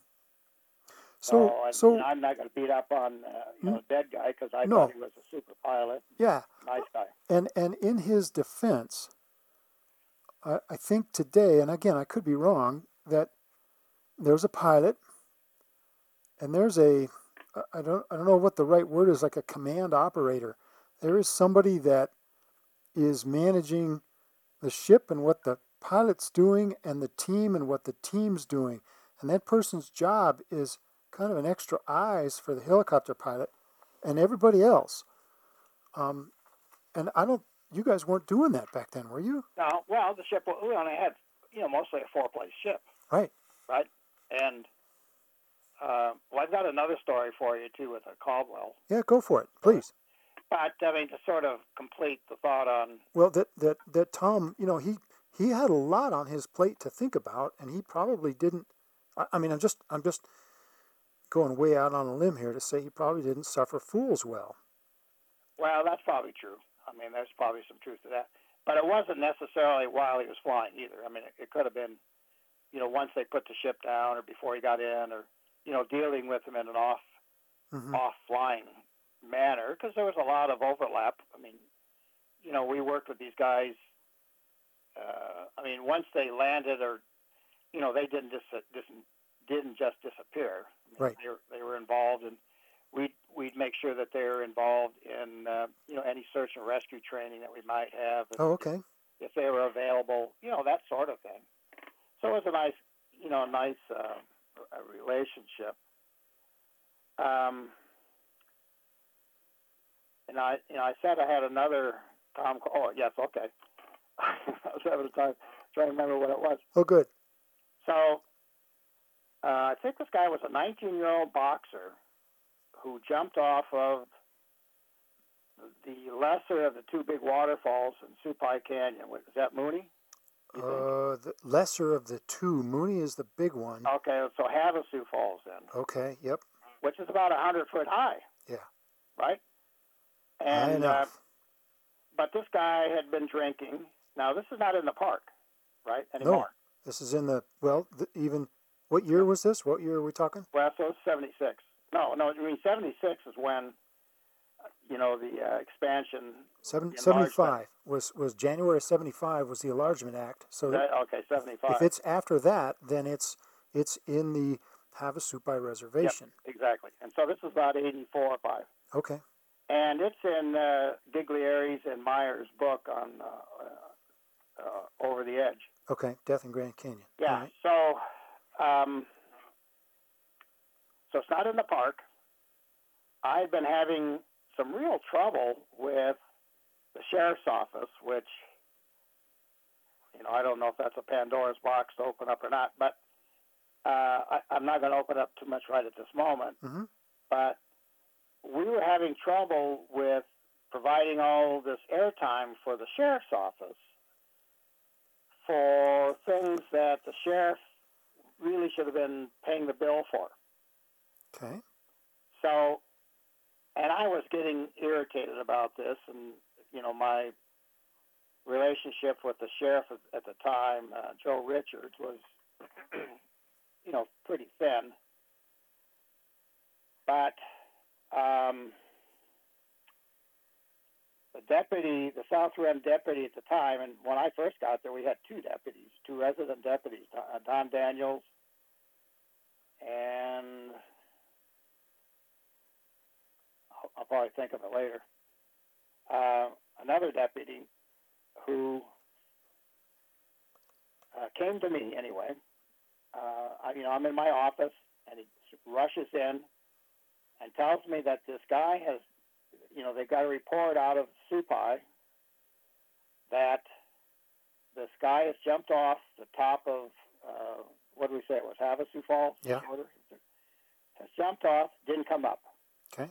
So, So, and, so you know, I'm not going to beat up on uh, you know, a dead guy because I No. thought he was a super pilot, yeah, nice guy. and and in his defense, I, I think today, and again, I could be wrong, that there's a pilot, and there's a, I don't, I don't know what the right word is, like a command operator. There is somebody that is managing the ship and what the pilot's doing, and the team and what the team's doing, and that person's job is kind of an extra eyes for the helicopter pilot and everybody else. Um, and I don't, you guys weren't doing that back then, were you? No, well, the ship, we only had, you know, mostly a four-place ship, Right. right? And, uh, well, I've got another story for you, too, with a Caldwell. Yeah, go for it, please. But, I mean, to sort of complete the thought on, Well, that that that Tom, you know, he he had a lot on his plate to think about, and he probably didn't. I, I mean, I'm just I'm just going way out on a limb here to say he probably didn't suffer fools well. well, that's probably true. I mean, there's probably some truth to that. But it wasn't necessarily while he was flying either. I mean, it, it could have been, you know, once they put the ship down or before he got in, or, you know, dealing with him in an off, Mm-hmm. off flying manner, because there was a lot of overlap. I mean, you know, we worked with these guys. Uh, I mean, once they landed, or, you know, they didn't just dis- didn't just disappear. I mean, Right. They were, they were involved, and we'd we'd make sure that they were involved in, uh, you know, any search and rescue training that we might have. If, Oh, okay. if they were available, you know, that sort of thing. So it was a nice, you know, nice uh, relationship. Um, and I, you know, I said I had another Tom. Oh, yes, okay. I was having a time trying to remember what it was. Oh, good. So uh, I think this guy was a nineteen-year-old boxer who jumped off of the lesser of the two big waterfalls in Supai Canyon. Is that Mooney? You think? Uh, the lesser of the two. Mooney is the big one. Okay, so Havasu Falls then, Okay. Yep. which is about a hundred foot high. Yeah. Right. High And uh, enough. but this guy had been drinking. Now this is not in the park, right? No. Anymore. This is in the well. The, even what year was this? What year are we talking? Well, so it's seventy-six. No, no. I mean seventy-six is when, you know, the uh, expansion. Seven, enlargement- seventy-five was was January seventy-five was the Enlargement Act. So That, okay, seventy-five. if it's after that, then it's it's in the Havasupai Reservation. Yep, exactly. And so this is about eighty-four or five. Okay. And it's in uh, Giglieri's and Meyer's book on uh, uh, uh, Over the Edge. Okay. Death in Grand Canyon. Yeah. All right. So, um, so it's not in the park. I've been having some real trouble with the sheriff's office, which, you know, I don't know if that's a Pandora's box to open up or not, but uh, I, I'm not going to open up too much right at this moment. Mm-hmm. But we were having trouble with providing all this airtime for the sheriff's office for things that the sheriff really should have been paying the bill for. Okay. So, and I was getting irritated about this, and, you know, my relationship with the sheriff at, at the time, uh, Joe Richards, was, you know, pretty thin. But um, the deputy, the South Rim deputy at the time, and when I first got there, we had two deputies, two resident deputies, uh, Don Daniels and I'll, I'll probably think of it later. Uh, another deputy who uh, came to me anyway. Uh, I, you know, I'm in my office, and he rushes in and tells me that this guy has, you know, they got a report out of Supai that this guy has jumped off the top of, uh, what did we say it was, Havasu Falls? Yeah. Has jumped off, didn't come up. Okay.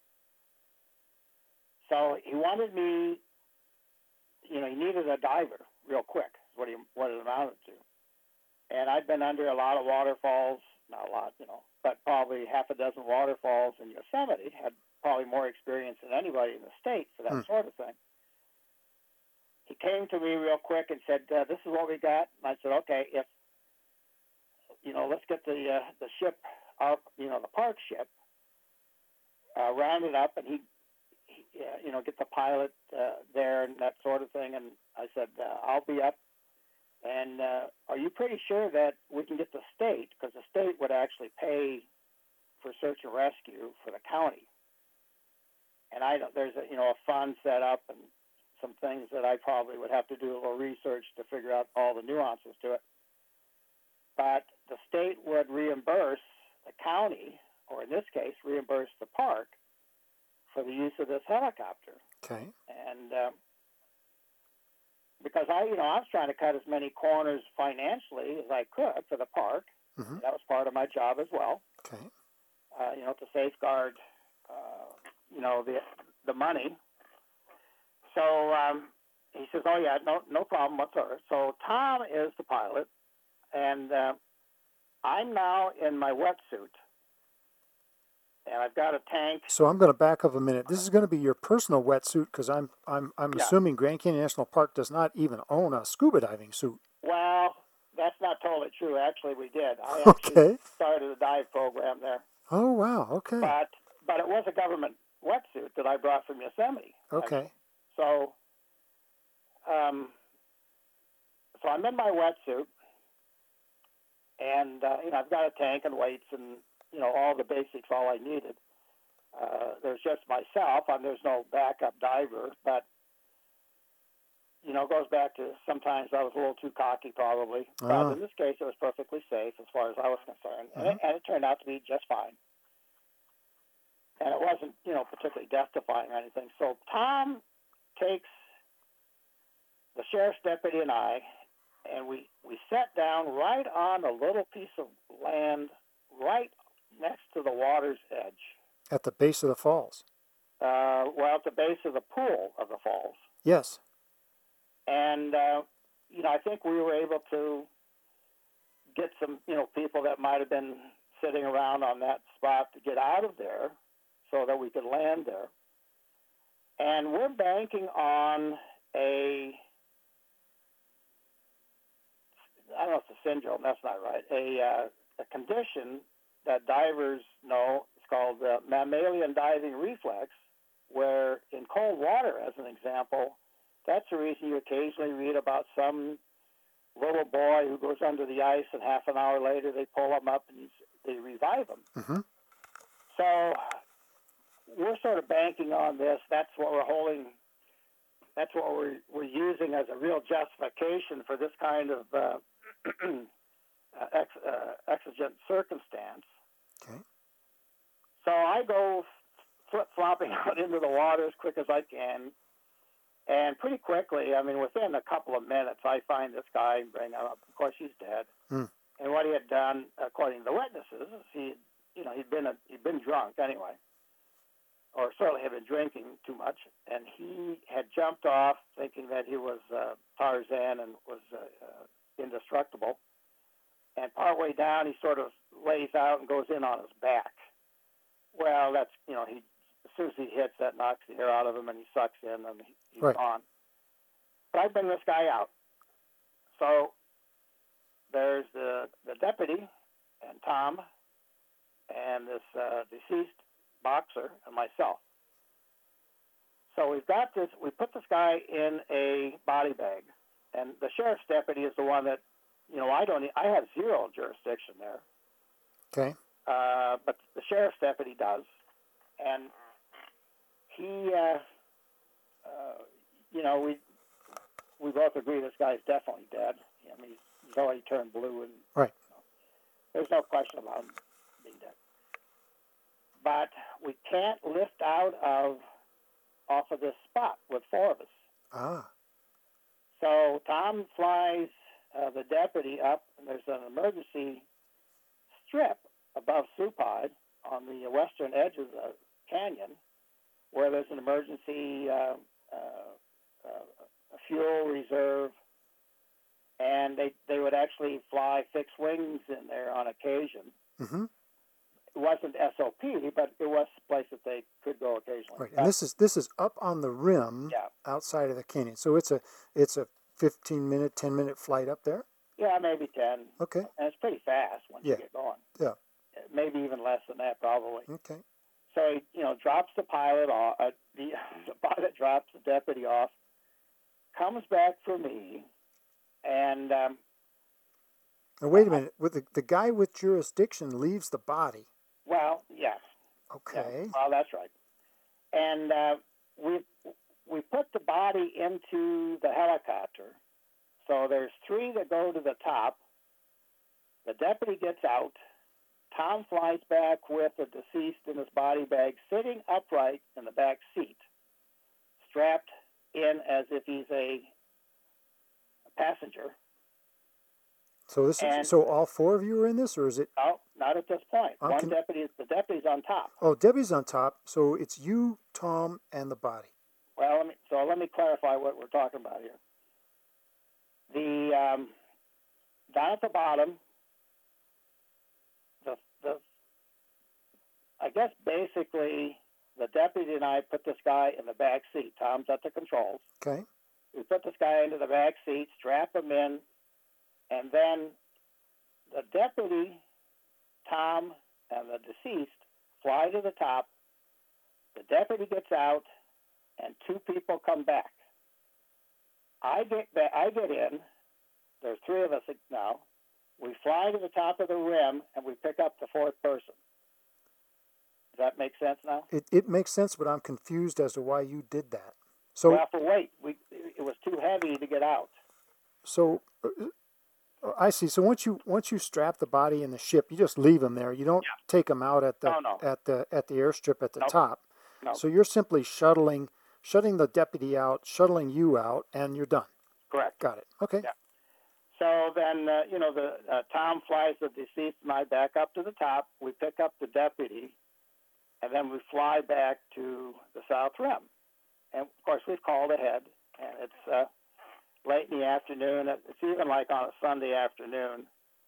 So he wanted me, you know, he needed a diver real quick, is what, he, what it amounted to. And I'd been under a lot of waterfalls, not a lot, you know, but probably half a dozen waterfalls in Yosemite, had probably more experience than anybody in the state for that Hmm. sort of thing. He came to me real quick and said, uh, this is what we got. And I said, okay, if, you know, let's get the uh, the ship up, you know, the park ship, uh, round it up, and he, he uh, you know, get the pilot uh, there and that sort of thing. And I said, uh, I'll be up. And uh, are you pretty sure that we can get the state, because the state would actually pay for search and rescue for the county? And I don't, there's a, you know, a fund set up and some things that I probably would have to do a little research to figure out all the nuances to it. But the state would reimburse the county, or in this case, reimburse the park for the use of this helicopter. Okay. And uh, because I, you know, I was trying to cut as many corners financially as I could for the park. Mm-hmm. That was part of my job as well. Okay. Uh, you know, to safeguard, uh, you know, the the money. So um, he says, "Oh yeah, no, no problem whatsoever." So Tom is the pilot, and uh, I'm now in my wetsuit, and I've got a tank. So I'm going to back up a minute. This is going to be your personal wetsuit, because I'm I'm I'm Yeah. assuming Grand Canyon National Park does not even own a scuba diving suit. Well, that's not totally true. Actually, we did. I actually Okay. started started a dive program there, Oh wow. Okay. but but it was a government wetsuit that I brought from Yosemite. Okay. So, um, so I'm in my wetsuit, and uh, you know, I've got a tank and weights and, you know, all the basics, all I needed. Uh, there's just myself, and there's no backup diver, but, you know, it goes back to sometimes I was a little too cocky probably. Ah. But in this case, it was perfectly safe as far as I was concerned, and, it, and it turned out to be just fine. And it wasn't, you know, particularly death-defying or anything. So Tom takes the sheriff's deputy and I, and we, we sat down right on a little piece of land right next to the water's edge. At the base of the falls. Uh, well, at the base of the pool of the falls. Yes. And, uh, you know, I think we were able to get some, you know, people that might have been sitting around on that spot to get out of there so that we could land there. And we're banking on a, I don't know if it's a syndrome, that's not right, a, uh, a condition that divers know. It's called uh, mammalian diving reflex, where in cold water, as an example, that's the reason you occasionally read about some little boy who goes under the ice and half an hour later they pull him up and they revive him. Mm-hmm. So we're sort of banking on this. That's what we're holding. That's what we're, we're using as a real justification for this kind of uh, uh, ex, uh, exigent circumstance. Okay. So I go f- flip flopping out into the water as quick as I can. And pretty quickly, I mean, within a couple of minutes, I find this guy and bring him up. Of course, he's dead. Mm. And what he had done, according to the witnesses, is he, you know, he'd been a, he'd been drunk anyway, or certainly had been drinking too much, and he had jumped off thinking that he was uh, Tarzan and was uh, uh, indestructible. And partway down, he sort of lays out and goes in on his back. Well, that's, you know, he as soon as he hits, that knocks the air out of him, and he sucks in, and he, he's Right. gone. But I bring this guy out. So there's the, the deputy and Tom and this uh, deceased boxer and myself. So we've got this, we put this guy in a body bag, and the sheriff's deputy is the one that, you know, I don't, I have zero jurisdiction there. Okay. Uh, but the sheriff's deputy does, and he, uh, uh, you know, we we both agree this guy's definitely dead. I mean, he's, he's already turned blue, and Right. you know, there's no question about him being dead. But we can't lift out of off of this spot with four of us. Ah. So Tom flies uh, the deputy up, and there's an emergency strip above Supide on the western edge of the canyon, where there's an emergency uh, uh, uh, fuel reserve, and they they would actually fly fixed wings in there on occasion. Mm-hmm. It wasn't S O P, but it was a place that they could go occasionally. Right. And this is this is up on the rim, Yeah. outside of the canyon. So it's a it's a fifteen minute, ten minute flight up there. Yeah, maybe ten. Okay. And it's pretty fast once Yeah. you get going. Yeah. Maybe even less than that, probably. Okay. So he, you know, drops the pilot off. Uh, the, the pilot drops the deputy off, comes back for me, and um, Now wait a minute. With the the guy with jurisdiction leaves the body. well, yes, Okay. yeah, well, that's right. And uh, we we put the body into the helicopter. So there's three that go to the top. The deputy gets out. Tom flies back with the deceased in his body bag, sitting upright in the back seat, strapped in as if he's a passenger. So this And- is so all four of you are in this, or is it? No, not at this point. I'm One con- deputy is the deputy's on top. Oh, Debbie's on top. So it's you, Tom, and the body. Well, let me, so let me clarify what we're talking about here. The um, down at the bottom, the the I guess basically the deputy and I put this guy in the back seat. Tom's at the controls. Okay. We put this guy into the back seat, strap him in, and then the deputy, Tom, and the deceased fly to the top. The deputy gets out, and two people come back. I get back, I get in. There's three of us now. We fly to the top of the rim, and we pick up the fourth person. Does that make sense now? It it makes sense, but I'm confused as to why you did that. So Well, for weight, we it was too heavy to get out. so uh, uh, I see. So once you once you strap the body in the ship, you just leave him there. You don't Yeah. take him out at the No, no. at the at the airstrip at the Nope. top. No. So you're simply shuttling shutting the deputy out, shuttling you out, and you're done. Correct. Got it. Okay. Yeah. So then, uh, you know, the uh, Tom flies the deceased and I back up to the top. We pick up the deputy, and then we fly back to the South Rim. And of course, we've called ahead, and it's uh, late in the afternoon. It's even like on a Sunday afternoon.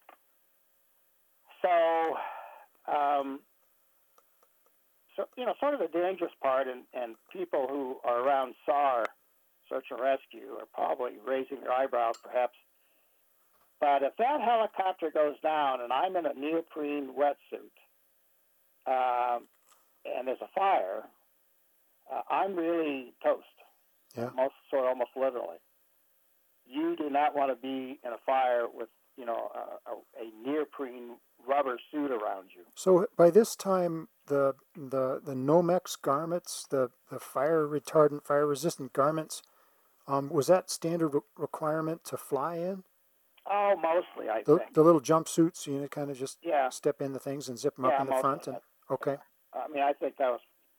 So, um, so you know, sort of the dangerous part, and, and people who are around S A R, search and rescue, are probably raising their eyebrows, perhaps. But if that helicopter goes down and I'm in a neoprene wetsuit, um, and there's a fire, uh, I'm really toast. Yeah. Most sort of almost literally. You do not want to be in a fire with, you know, a, a, a neoprene rubber suit around you. So by this time, the the the Nomex garments, the the fire retardant, fire resistant garments, um, was that standard re- requirement to fly in? Oh, mostly, I The think. the little jumpsuits, you know, kind of just Yeah. step into things and zip them Yeah, up in the most front. of And okay. I mean, I think that was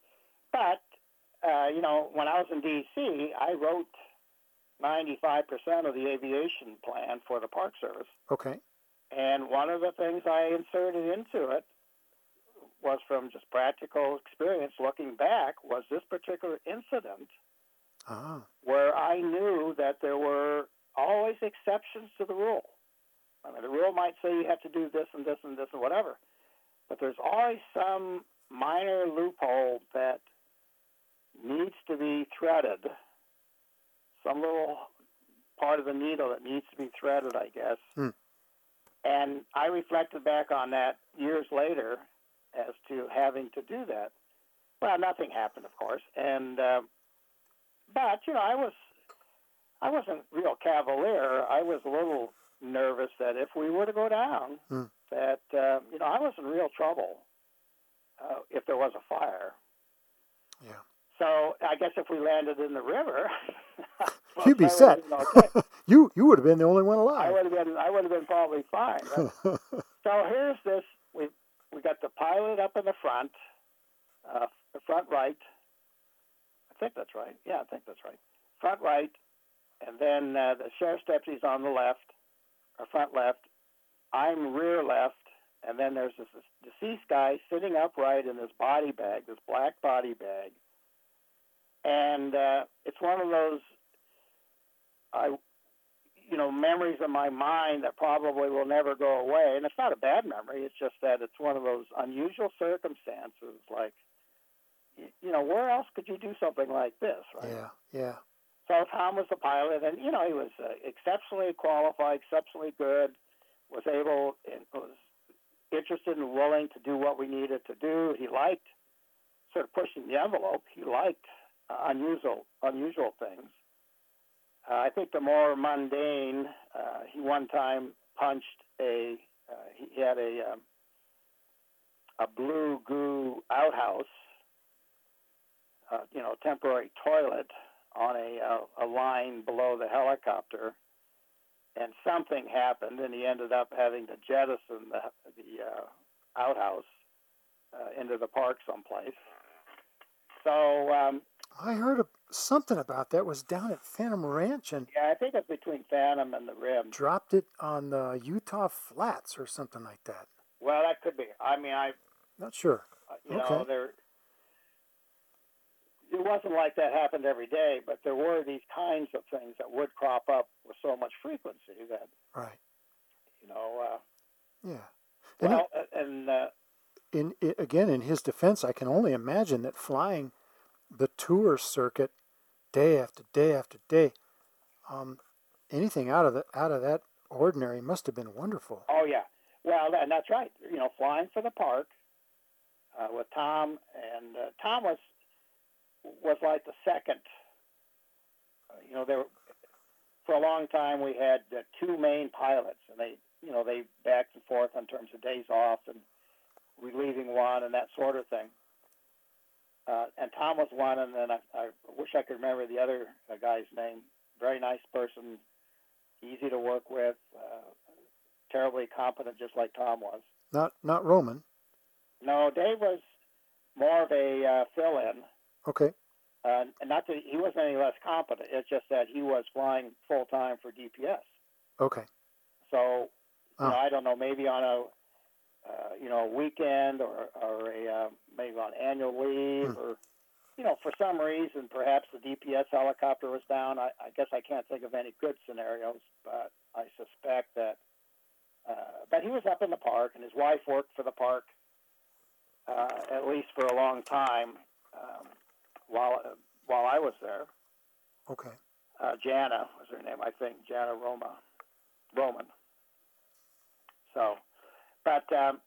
but uh, you know, when I was in D C, I wrote ninety-five percent of the aviation plan for the Park Service. Okay. And one of the things I inserted into it was from just practical experience looking back was this particular incident Ah. where I knew that there were always exceptions to the rule. I mean, the rule might say you have to do this and this and this and whatever, but there's always some minor loophole that needs to be threaded, some little part of the needle that needs to be threaded, I guess. Hmm. And I reflected back on that years later as to having to do that. Well, nothing happened, of course, and uh, but you know, I was I wasn't real cavalier. I was a little nervous that if we were to go down, Hmm. that uh, you know, I was in real trouble uh, if there was a fire. Yeah. So I guess if we landed in the river, well, You'd be I set. would've been okay. you you would have been the only one I alive. would have been I would have been probably fine. Right? So here's this. We we got the pilot up in the front, uh, the front right. I think that's right. Yeah, I think that's right. Front right, and then uh, the sheriff's deputy's on the left, or front left. I'm rear left, and then there's this, this deceased guy sitting upright in this body bag, this black body bag. And uh, it's one of those, I, you know, memories in my mind that probably will never go away. And it's not a bad memory. It's just that it's one of those unusual circumstances. Like, y- you know, where else could you do something like this, right? Yeah. Yeah. So Tom was the pilot, and you know, he was uh, exceptionally qualified, exceptionally good. Was able, and was interested and willing to do what we needed to do. He liked sort of pushing the envelope. He liked uh, unusual, unusual things. Uh, I think the more mundane. Uh, he one time punched a. Uh, he had a um, a blue goo outhouse. Uh, you know, temporary toilet on a uh, a line below the helicopter, and something happened, and he ended up having to jettison the the uh, outhouse uh, into the park someplace. So um, I heard of something about that. Was down at Phantom Ranch and yeah, I think it's between Phantom and the Rim. dropped it on the Utah Flats or something like that. Well, that could be. I mean, I Not sure. uh, you Okay. know there. It wasn't like that happened every day, but there were these kinds of things that would crop up with so much frequency that Right. you know. Uh, Yeah. And well, uh, and uh, in, in again, in his defense, I can only imagine that flying the tour circuit day after day after day, um, anything out of the out of that ordinary must have been wonderful. oh yeah, well, and that's right. You know, flying for the park uh, with Tom, and uh, Tom was was like the second. Uh, you know, there for a long time we had uh, two main pilots, and they, you know, they back and forth in terms of days off and relieving one and that sort of thing. Uh, and Tom was one, and then I, I wish I could remember the other uh, guy's name. Very nice person, easy to work with, uh, terribly competent, just like Tom was. Not not Roman. No, Dave was more of a uh, fill-in. Okay. Uh, and not that he wasn't any less competent. It's just that he was flying full time for D P S. Okay. So, you know, Ah. I don't know, maybe on a uh, you know a weekend or or a uh, maybe on annual leave Hmm. or you know for some reason perhaps the D P S helicopter was down. I, I guess I can't think of any good scenarios, but I suspect that. Uh, but he was up in the park, and his wife worked for the park uh, at least for a long time. Um, while uh, while I was there, Okay. uh, Jana was her name, I think, Jana Roma, Roman. So, but um,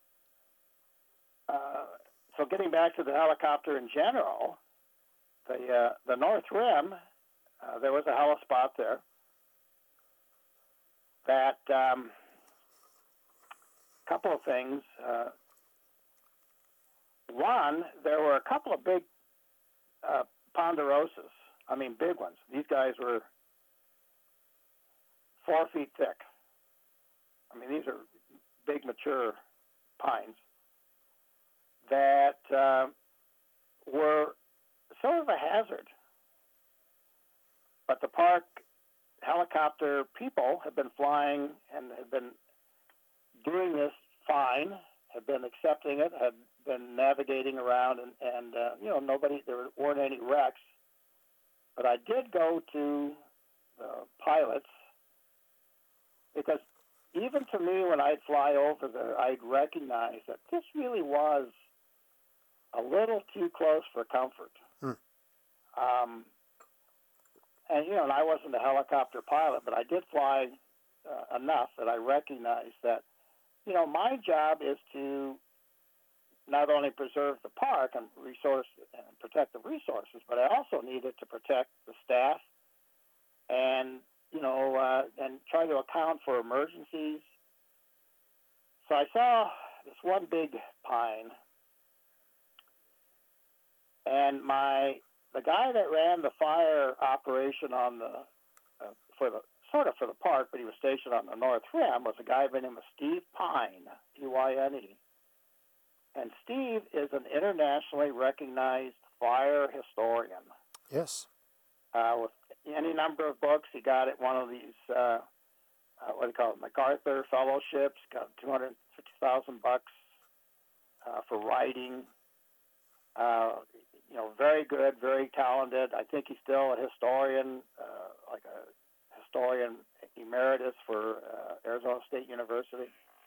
uh, so getting back to the helicopter in general, the uh, the North Rim, uh, there was a helispot there that um, couple of things. Uh, one, there were a couple of big Uh, ponderosas. I mean, big ones. These guys were four feet thick. I mean, these are big, mature pines that uh, were sort of a hazard. But the park helicopter people have been flying and have been doing this fine, have been accepting it, have been navigating around, and, and uh, you know, nobody, there weren't any wrecks. But I did go to the pilots because even to me, when I'd fly over there, I'd recognize that this really was a little too close for comfort. Hmm. Um, and, you know, and I wasn't a helicopter pilot, but I did fly uh, enough that I recognized that, you know, my job is to not only preserve the park and resource and protect the resources, but I also needed to protect the staff and, you know, uh, and try to account for emergencies. So I saw this one big pine, and my the guy that ran the fire operation on the uh, for the sort of for the park, but he was stationed on the North Rim, was a guy by the name of Steve Pine, P Y N E. And Steve is an internationally recognized fire historian. Yes. Uh, with any number of books, he got at one of these, uh, uh, what do you call it, MacArthur Fellowships, got two hundred fifty thousand bucks uh, for writing. Uh, you know, very good, very talented. I think he's still a historian, uh, like a historian emeritus for uh, Arizona State University.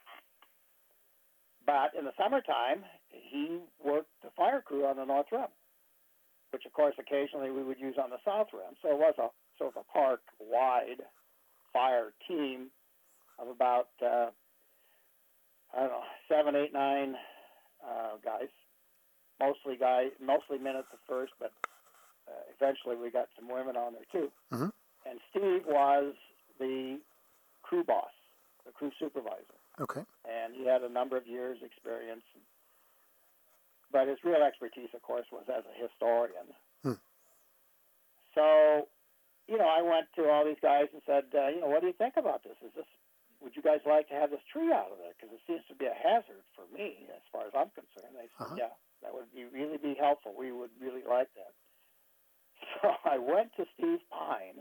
But in the summertime, he worked the fire crew on the North Rim, which, of course, occasionally we would use on the South Rim. So it was a sort of a park-wide fire team of about, uh, I don't know, seven, eight, nine uh, guys. Mostly guys, mostly men at the first, but uh, eventually we got some women on there too. Mm-hmm. And Steve was the crew boss, the crew supervisor. Okay. And he had a number of years' experience. But his real expertise, of course, was as a historian. Hmm. So, you know, I went to all these guys and said, uh, you know, what do you think about this? Is this, would you guys like to have this tree out of there? Because it seems to be a hazard for me, as far as I'm concerned. They said, Uh-huh. yeah, that would be really be helpful. We would really like that. So I went to Steve Pine,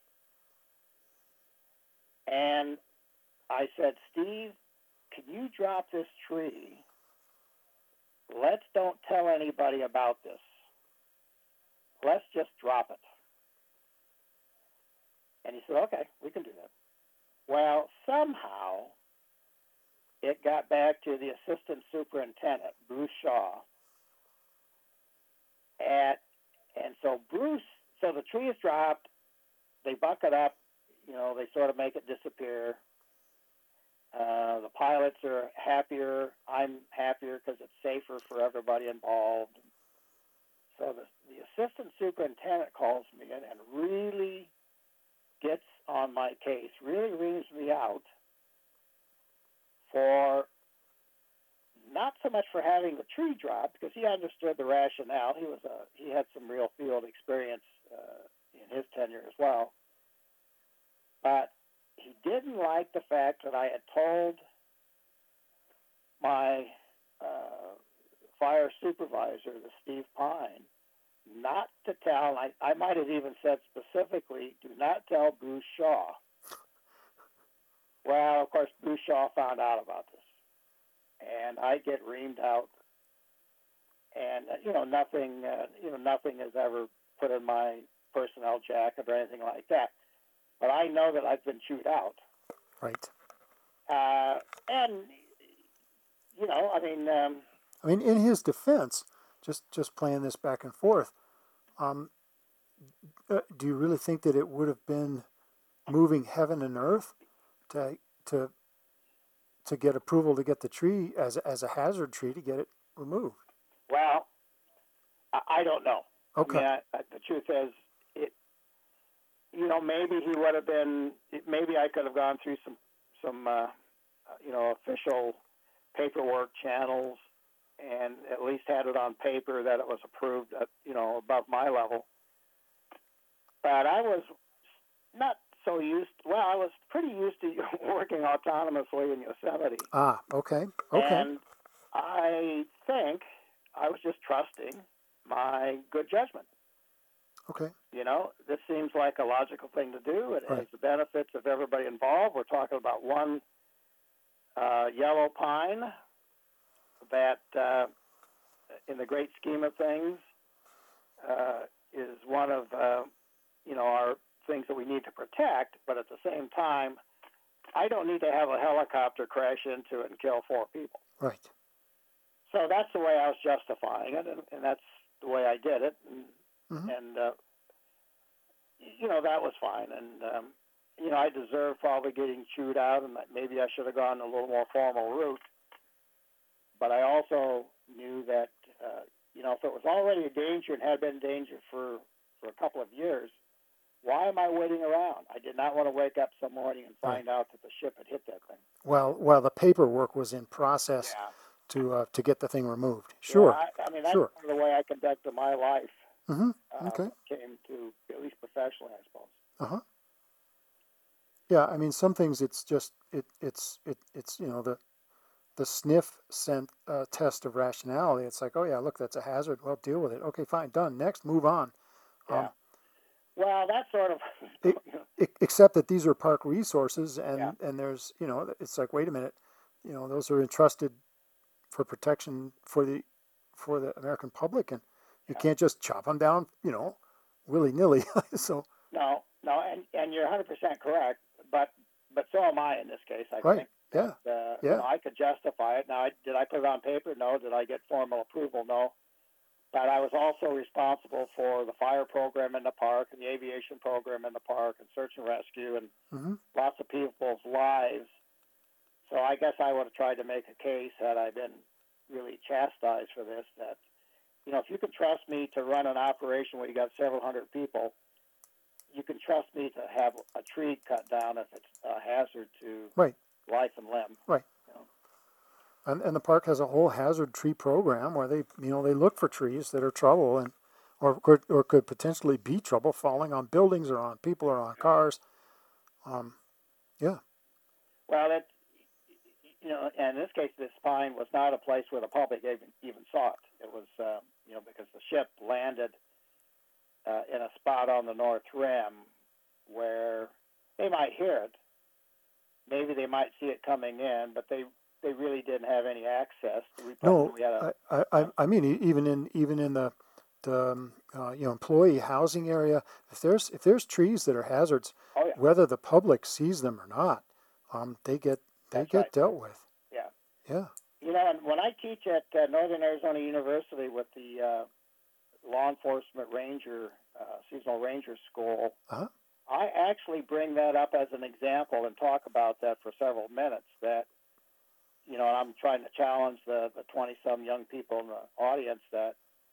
and I said, Steve, can you drop this tree? Let's don't tell anybody about this. Let's just drop it. And he said, okay, we can do that. Well, somehow it got back to the assistant superintendent, Bruce Shaw. At, and so Bruce, so the tree is dropped, they buck it up, you know, they sort of make it disappear. Uh, the pilots are happier. I'm happier because it's safer for everybody involved. So the, the assistant superintendent calls me in and really gets on my case, really reams me out for not so much for having the tree drop, because he understood the rationale. He was a, he had some real field experience uh, in his tenure as well. But he didn't like the fact that I had told my uh, fire supervisor, the Steve Pine, not to tell, I, I might have even said specifically, do not tell Bruce Shaw. Well, of course, Bruce Shaw found out about this. And I get reamed out. And, uh, you know, nothing, uh, you know, nothing is ever put in my personnel jacket or anything like that. But I know that I've been chewed out. Right. Uh, and, you know, I mean... Um, I mean, in his defense, just, just playing this back and forth, um, uh, do you really think that it would have been moving heaven and earth to to to get approval to get the tree as as a hazard tree to get it removed? Well, I, I don't know. Okay. I mean, I, I, the truth is, it. You know, maybe he would have been. Maybe I could have gone through some some uh, you know official paperwork channels and at least had it on paper that it was approved at, you know, above my level. But I was not so used, well, I was pretty used to working autonomously in Yosemite. Ah, okay, okay. And I think I was just trusting my good judgment. Okay. You know, this seems like a logical thing to do. It Right. has the benefits of everybody involved. We're talking about one uh, yellow pine that, uh, in the great scheme of things, uh, is one of, uh, you know, our things that we need to protect. But at the same time, I don't need to have a helicopter crash into it and kill four people. Right. So that's the way I was justifying it, and, and that's the way I did it. And, Mm-hmm. and uh, you know, that was fine. And, um, you know, I deserve probably getting chewed out, and maybe I should have gone a little more formal route. But I also knew that, uh, you know, if it was already a danger and had been a danger for, for a couple of years, why am I waiting around? I did not want to wake up some morning and find out that the ship had hit that thing. Well, while the paperwork was in process Yeah. to uh, to get the thing removed. Sure. Yeah, I, I mean, that's Sure. the way I conducted my life. Mm-hmm. Uh, Okay. Came to, at least professionally, I suppose. Uh-huh. Yeah, I mean, some things it's just it it's it it's you know the the sniff scent uh, test of rationality. It's like, oh yeah, look, that's a hazard. Well, deal with it. Okay, fine, done. Next, move on. Yeah. Um, Well, that's sort of. it, e- except that these are park resources, and Yeah. and there's you know it's like, wait a minute, you know those are entrusted for protection for the for the American public, and you Yeah. can't just chop them down, you know, willy nilly. So No, no, and, and you're one hundred percent correct, but but so am I in this case, I Right. think. Yeah. That, uh, Yeah. You know, I could justify it. Now, I, did I put it on paper? No. Did I get formal approval? No. But I was also responsible for the fire program in the park and the aviation program in the park and search and rescue and hmm lots of people's lives. So I guess I would have tried to make a case had I been really chastised for this that, you know, if you can trust me to run an operation where you got several hundred people, you can trust me to have a tree cut down if it's a hazard to Right. life and limb. Right. You know. And, and the park has a whole hazard tree program where they, you know, they look for trees that are trouble and, or could, or could potentially be trouble falling on buildings or on people or on cars. Um, yeah. Well, it, you know, and in this case, this pine was not a place where the public even, even saw it. It was, uh, you know, because the ship landed uh, in a spot on the North Rim where they might hear it. Maybe they might see it coming in, but they they really didn't have any access. We No, we had a, I, I, I mean, e- even in, even in the, the, um, uh, you know, employee housing area, if there's, if there's trees that are hazards, oh yeah, whether the public sees them or not, um, they get, they That's get right. dealt with. yeah. Yeah. You know, and when I teach at uh, Northern Arizona University with the uh, law enforcement ranger, uh, seasonal ranger school, Uh-huh. I actually bring that up as an example and talk about that for several minutes. That, you know, I'm trying to challenge the the twenty-some young people in the audience that,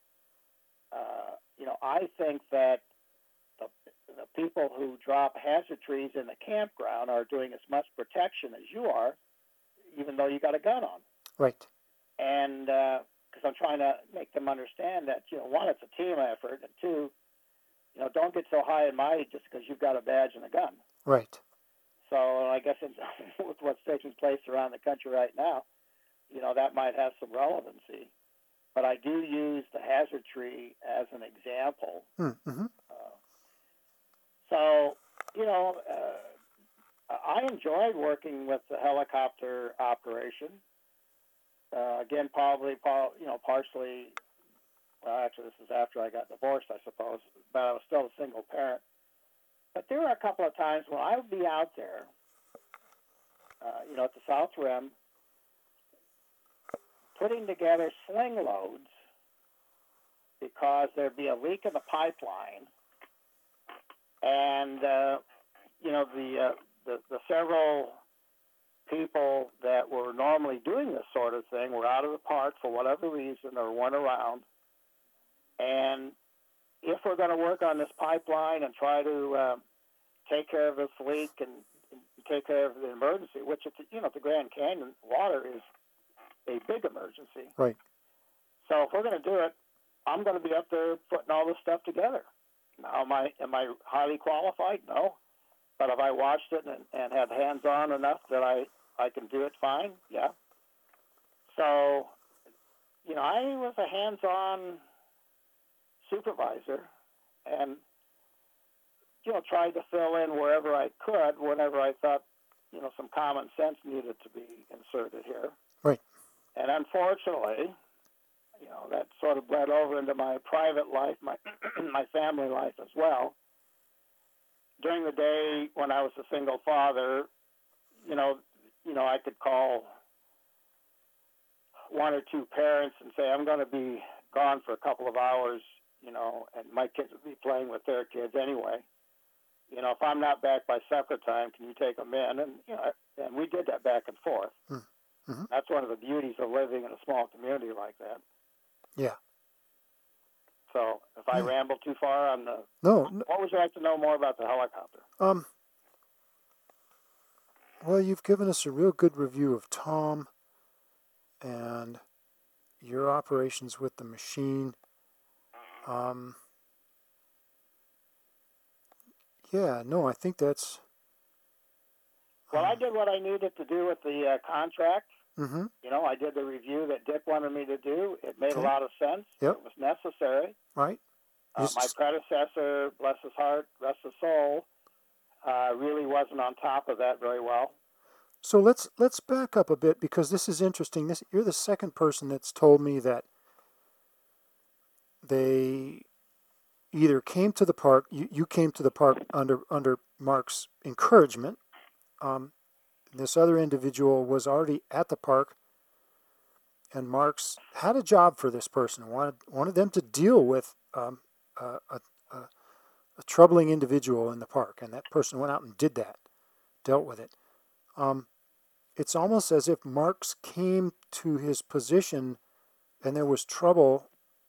uh, you know, I think that the, the people who drop hazard trees in the campground are doing as much protection as you are, even though you got a gun on. Right. And because I'm trying to make them understand that, you know, one, it's a team effort, and two, you know, don't get so high and mighty just because you've got a badge and a gun. Right. So I guess in, with what's taking place around the country right now, you know, that might have some relevancy. But I do use the hazard tree as an example. Mm-hmm. Uh, so, you know, uh, I enjoyed working with the helicopter operation. Uh, again, probably, you know, partially, well, actually, this is after I got divorced, I suppose, but I was still a single parent. But there were a couple of times when I would be out there, uh, you know, at the South Rim, putting together sling loads because there'd be a leak in the pipeline, and uh, you know the, uh, the the several people that were normally doing this sort of thing were out of the park for whatever reason or weren't around, and if we're going to work on this pipeline and try to uh, take care of this leak and, and take care of the emergency, which at the, you know the Grand Canyon water is a big emergency. Right. So if we're going to do it, I'm going to be up there putting all this stuff together. Now, am I am I highly qualified? No. But have I watched it and, and have hands-on enough that I, I can do it fine? Yeah. So, you know, I was a hands-on supervisor, and you know tried to fill in wherever I could, whenever I thought you know some common sense needed to be inserted here. Right. And unfortunately, you know that sort of bled over into my private life, my my family life as well. During the day when I was a single father, you know, you know, I could call one or two parents and say, I'm going to be gone for a couple of hours, you know, and my kids would be playing with their kids anyway. You know, if I'm not back by supper time, can you take them in? And, you know, and we did that back and forth. Mm-hmm. That's one of the beauties of living in a small community like that. Yeah. So if I Yeah. ramble too far on the... No, no. What would you like to know more about the helicopter? Um, well, you've given us a real good review of Tom and your operations with the machine. Um, yeah, no, I think that's... Well, um, I did what I needed to do with the uh, contract. Mm-hmm. You know, I did the review that Dick wanted me to do. It made Okay. a lot of sense. Yep. It was necessary. Right. Uh, Just- my predecessor, bless his heart, rest his soul, uh, really wasn't on top of that very well. So let's let's back up a bit because this is interesting. This you're the second person that's told me that they either came to the park. You, you came to the park under under Mark's encouragement. Um, this other individual was already at the park, and Mark's had a job for this person. wanted wanted them to deal with um, a, a, a, a troubling individual in the park, and that person went out and did that, dealt with it. Um, it's almost as if Marks came to his position and there was trouble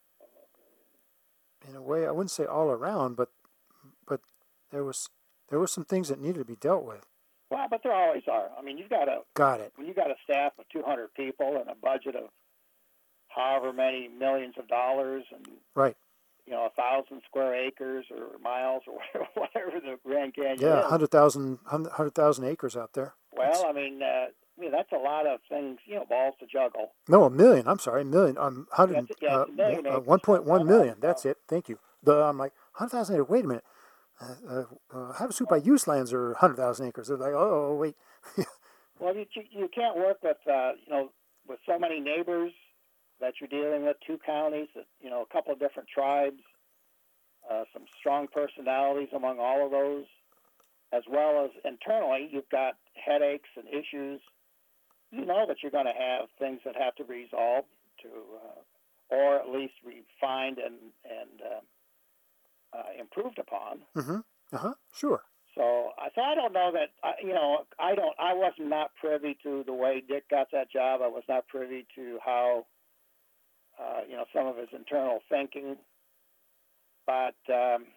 in a way, I wouldn't say all around, but but there was there were some things that needed to be dealt with. Well, but there always are. I mean, you've got a Got it. when you got a staff of two hundred people and a budget of however many millions of dollars and Right. you know a thousand square acres or miles or whatever, whatever the Grand Canyon Yeah, is. hundred thousand hundred thousand acres out there. Well, I mean, uh, I mean that's a lot of things, you know, balls to juggle. No, a million. I'm sorry, a million. Um, hundred. Yeah, it's- yeah, it's a million uh, uh, acres. one point one million. Uh, That's it. Thank you. The I'm like hundred thousand acres. Wait a minute. Uh, uh, uh, Havasu by use lands are hundred thousand acres. They're like, oh wait. Well, you you can't work with uh, you know with so many neighbors that you're dealing with, two counties, you know, a couple of different tribes, uh, some strong personalities among all of those, as well as internally, you've got headaches and issues. You know that you're going to have things that have to be resolved to, uh, or at least refined and and uh, uh, improved upon. Mm-hmm. Uh huh. Sure. So I so I don't know that I, you know I don't I was not privy to the way Dick got that job. I was not privy to how uh, you know some of his internal thinking, but um,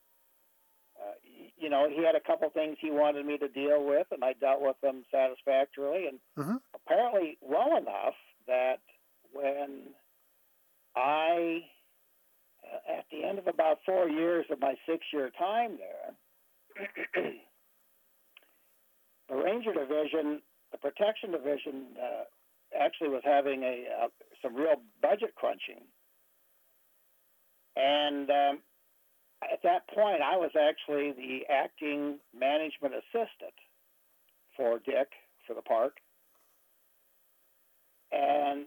uh, you know he had a couple things he wanted me to deal with, and I dealt with them satisfactorily, and Mm-hmm. apparently well enough that when I uh, at the end of about four years of my six-year time there. The Ranger Division, the Protection Division, uh, actually was having a uh, some real budget crunching, and um, at that point, I was actually the acting management assistant for Dick for the park, and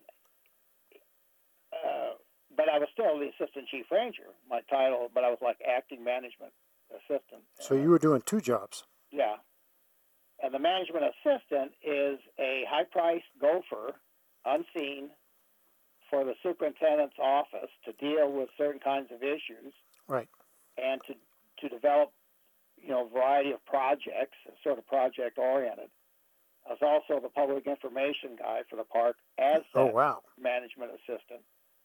uh, but I was still the assistant chief ranger. My title, but I was like acting management assistant. So you were doing two jobs. Yeah. And the management assistant is a high-priced gopher, unseen, for the superintendent's office to deal with certain kinds of issues. Right. And to, to develop, you know, a variety of projects, sort of project-oriented. I was also the public information guy for the park as Oh that wow. management assistant.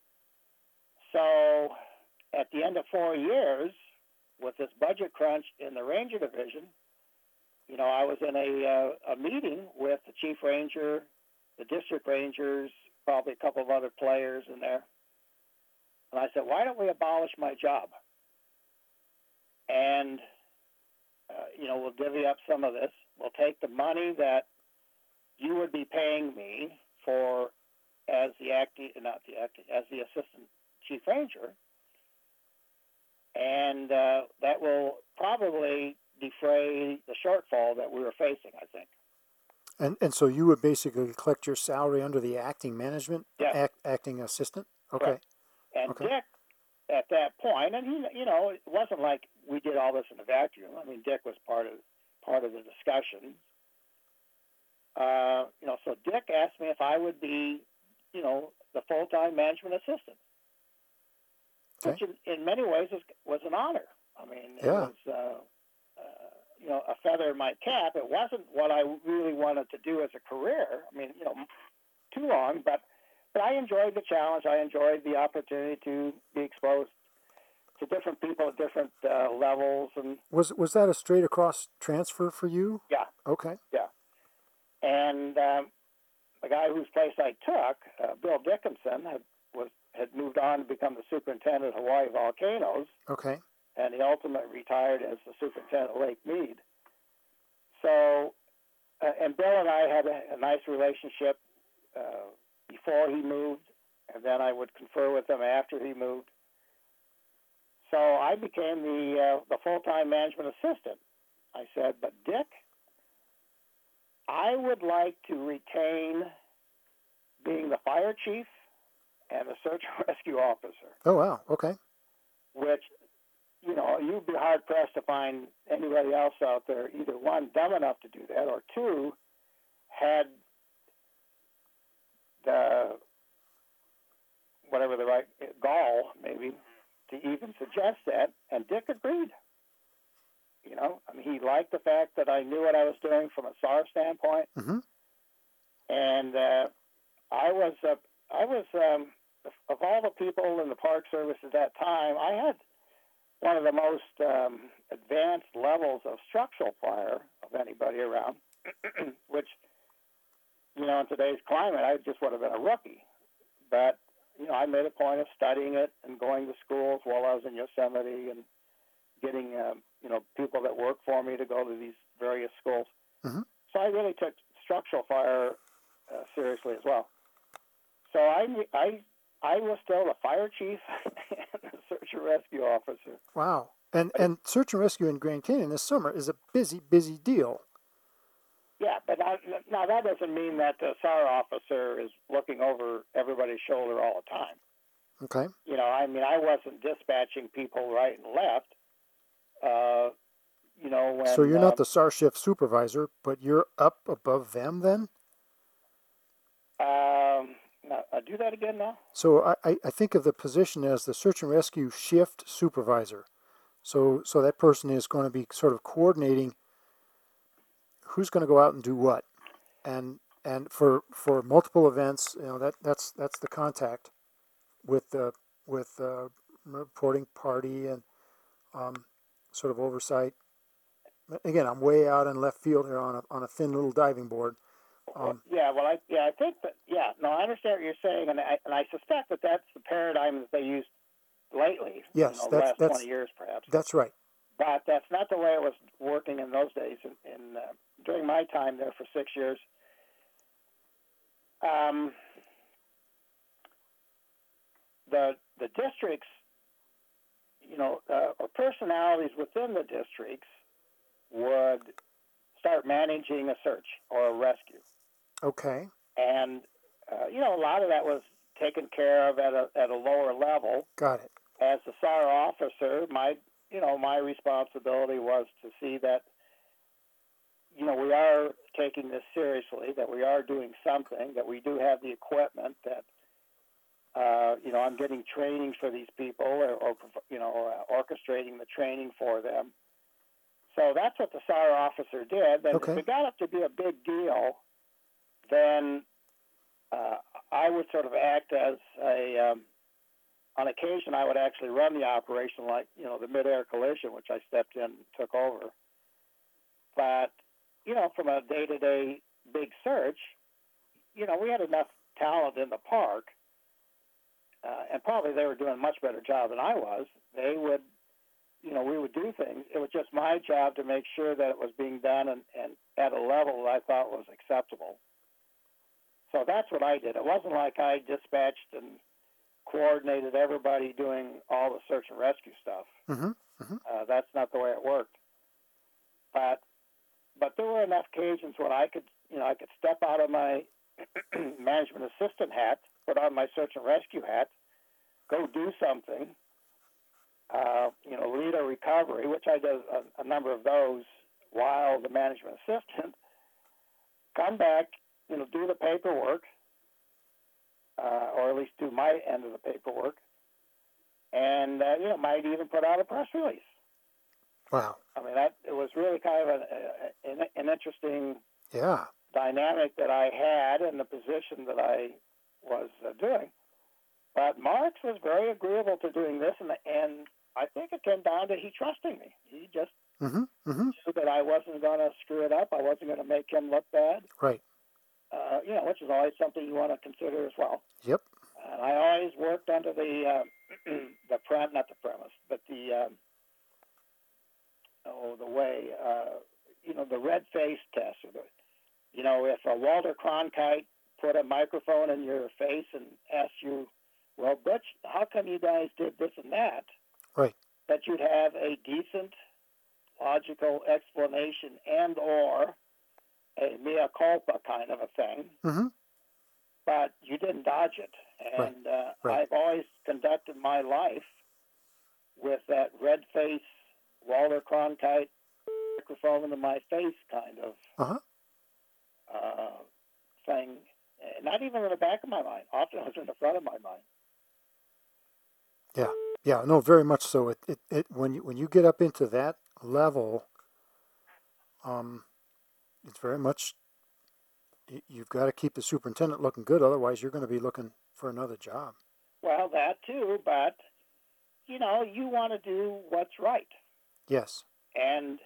So at the end of four years, with this budget crunch in the Ranger Division, you know, I was in a uh, a meeting with the chief ranger, the district rangers, probably a couple of other players in there. And I said, why don't we abolish my job? And, uh, you know, we'll divvy up some of this. We'll take the money that you would be paying me for as the acting, not the acting, as the assistant chief ranger, and uh, that will probably defray the shortfall that we were facing, I think. And and so you would basically collect your salary under the acting management, Yeah. act, acting assistant. Okay. Correct. And Okay. Dick, at that point, and he, you know, it wasn't like we did all this in a vacuum. I mean, Dick was part of part of the discussion. Uh, you know, so Dick asked me if I would be, you know, the full-time management assistant, Okay. which in, in many ways was, was an honor. I mean, it Yeah. was, uh, uh, you know, a feather in my cap. It wasn't what I really wanted to do as a career. I mean, you know, too long, but but I enjoyed the challenge. I enjoyed the opportunity to be exposed to different people at different uh, levels, and Was was that a straight across transfer for you? yeah, Okay. yeah. And um, the guy whose place I took, uh, Bill Dickinson, had was had moved on to become the superintendent of Hawaii Volcanoes, Okay. and he ultimately retired as the superintendent of Lake Mead. So, uh, and Bill and I had a, a nice relationship uh, before he moved, and then I would confer with him after he moved. So I became the uh, the full-time management assistant. I said, but Dick, I would like to retain being the fire chief and the search and rescue officer, Oh wow. Okay. which, you know, you'd be hard pressed to find anybody else out there, either one, dumb enough to do that, or two, had the, whatever the right, gall, maybe, to even suggest that, and Dick agreed. You know, I mean, he liked the fact that I knew what I was doing from a S A R standpoint, Mm-hmm. and uh, I was, uh, I was, um, of all the people in the Park Service at that time, I had one of the most um, advanced levels of structural fire of anybody around, which, you know, in today's climate, I just would have been a rookie. But, you know, I made a point of studying it and going to schools while I was in Yosemite and getting, um, you know, people that work for me to go to these various schools. Mm-hmm. So I really took structural fire uh, seriously as well. So I, I, I was still the fire chief and the search and rescue officer. Wow. And and search and rescue in Grand Canyon this summer is a busy, busy deal. Yeah, but now, now that doesn't mean that the S A R officer is looking over everybody's shoulder all the time. Okay. You know, I mean, I wasn't dispatching people right and left. Uh, you know, when So you're not uh, the S A R shift supervisor, but you're up above them then? um, now, uh, do that again now. So I, I I think of the position as the search and rescue shift supervisor. So so that person is going to be sort of coordinating who's going to go out and do what. And and for for multiple events, you know, that that's that's the contact with the with the reporting party and um, sort of oversight. Again, I'm way out in left field here on a on a thin little diving board. Um, Yeah, well, I yeah, I think that yeah, no, I understand what you're saying, and I and I suspect that that's the paradigm that they used lately. Yes, you know, the that's- last that's- twenty years perhaps. that's right. But that's not the way it was working in those days. In, in uh, during my time there for six years, um, the the districts, you know, uh, or personalities within the districts would start managing a search or a rescue, Okay. and uh, you know, a lot of that was taken care of at a at a lower level. Got it. As the S A R officer, my you know my responsibility was to see that you know we are taking this seriously, that we are doing something, that we do have the equipment, that uh, you know I'm getting trainings for these people, or, or you know uh, orchestrating the training for them. So that's what the S A R officer did. And Okay. if it got up to be a big deal, then uh, I would sort of act as a um, on occasion, I would actually run the operation, like, you know, the mid-air collision, which I stepped in and took over. But, you know, from a day-to-day big search, you know, we had enough talent in the park, uh, and probably they were doing a much better job than I was. They would, you know, we would do things. It was just my job to make sure that it was being done and, and at a level that I thought was acceptable. So that's what I did. It wasn't like I dispatched and coordinated everybody doing all the search and rescue stuff. Mm-hmm. Mm-hmm. Uh, that's not the way it worked. But but there were enough occasions when I could, you know, I could step out of my management assistant hat, put on my search and rescue hat, go do something, uh, you know, lead a recovery, which I did a, a number of those while the management assistant, come back, you know, do the paperwork, uh, or at least do my end of the paperwork, and, uh, you know, might even put out a press release. Wow. I mean, that it was really kind of an, an, an interesting Yeah. dynamic that I had in the position that I was uh, doing. But Marks was very agreeable to doing this, and, and I think it came down to he trusting me. He just Mm-hmm. Mm-hmm. knew that I wasn't going to screw it up. I wasn't going to make him look bad. Right. Uh, you know, which is always something you want to consider as well. Yep. And I always worked under the uh, the prem, not the premise, but the um, oh, the way uh, you know, the red face test. Or the, you know, if a Walter Cronkite put a microphone in your face and asked you, "Well, Butch, how come you guys did this and that?" Right. That you'd have a decent, logical explanation and or a mea culpa kind of a thing. Mm-hmm. But you didn't dodge it. And uh, Right. I've always conducted my life with that red face, Walter Cronkite, microphone in my face kind of Uh-huh. uh, thing. Not even in the back of my mind. Often it was in the front of my mind. Yeah. Yeah. No, very much so. It, it, it when you when you get up into that level, um, it's very much you, you've got to keep the superintendent looking good. Otherwise, you're going to be looking for another job. Well, that too, but, you know, you want to do what's right. Yes. And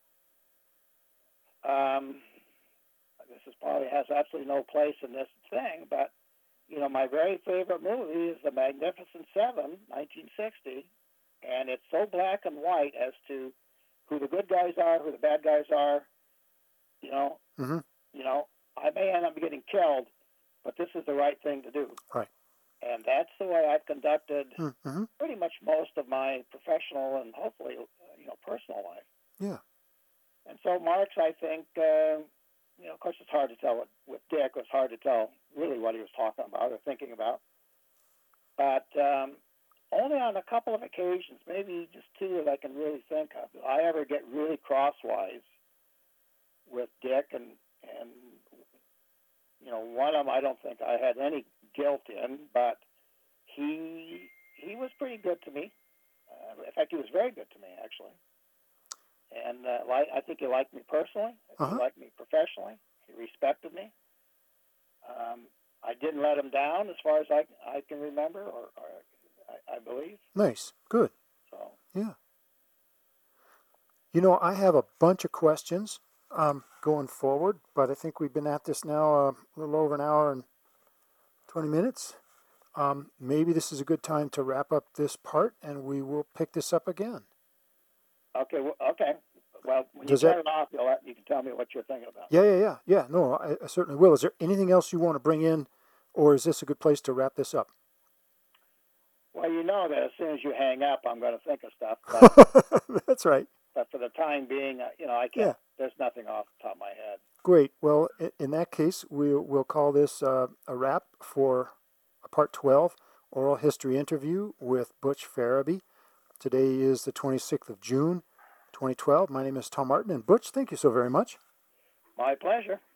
um, this is probably has absolutely no place in this thing, but, you know, my very favorite movie is The Magnificent Seven, nineteen sixty, and it's so black and white as to who the good guys are, who the bad guys are. You know, Mm-hmm. you know, I may end up getting killed, but this is the right thing to do. Right. And that's the way I've conducted Mm-hmm. pretty much most of my professional and hopefully, uh, you know, personal life. Yeah. And so Marx, I think, uh, you know, of course it's hard to tell. What, with Dick, it was hard to tell really what he was talking about or thinking about. But um, only on a couple of occasions, maybe just two that I can really think of, did I ever get really crosswise with Dick. And, and, you know, one of them I don't think I had any guilt in, but he he was pretty good to me. Uh, in fact, he was very good to me, actually. And uh, like, I think he liked me personally. Uh-huh. He liked me professionally. He respected me. Um, I didn't let him down, as far as I, I can remember, or, or I, I believe. Nice. Good. So Yeah. You know, I have a bunch of questions um, going forward, but I think we've been at this now uh, a little over an hour and twenty minutes. Um, maybe this is a good time to wrap up this part, and we will pick this up again. okay, well, okay. Well, when Does you that- turn it off, you'll have, you can tell me what you're thinking about. Yeah, yeah, yeah. Yeah, no, I, I certainly will. Is there anything else you want to bring in, or is this a good place to wrap this up? Well, you know that as soon as you hang up, I'm going to think of stuff. But, That's right. but for the time being, uh, you know, I can't. Yeah. There's nothing off the top of my head. Great. Well, i- in that case, we'll, we'll call this uh, a wrap for part twelve, Oral History Interview with Butch Farabee. Today is the twenty-sixth of June, twenty twelve. My name is Tom Martin, and Butch, thank you so very much. My pleasure.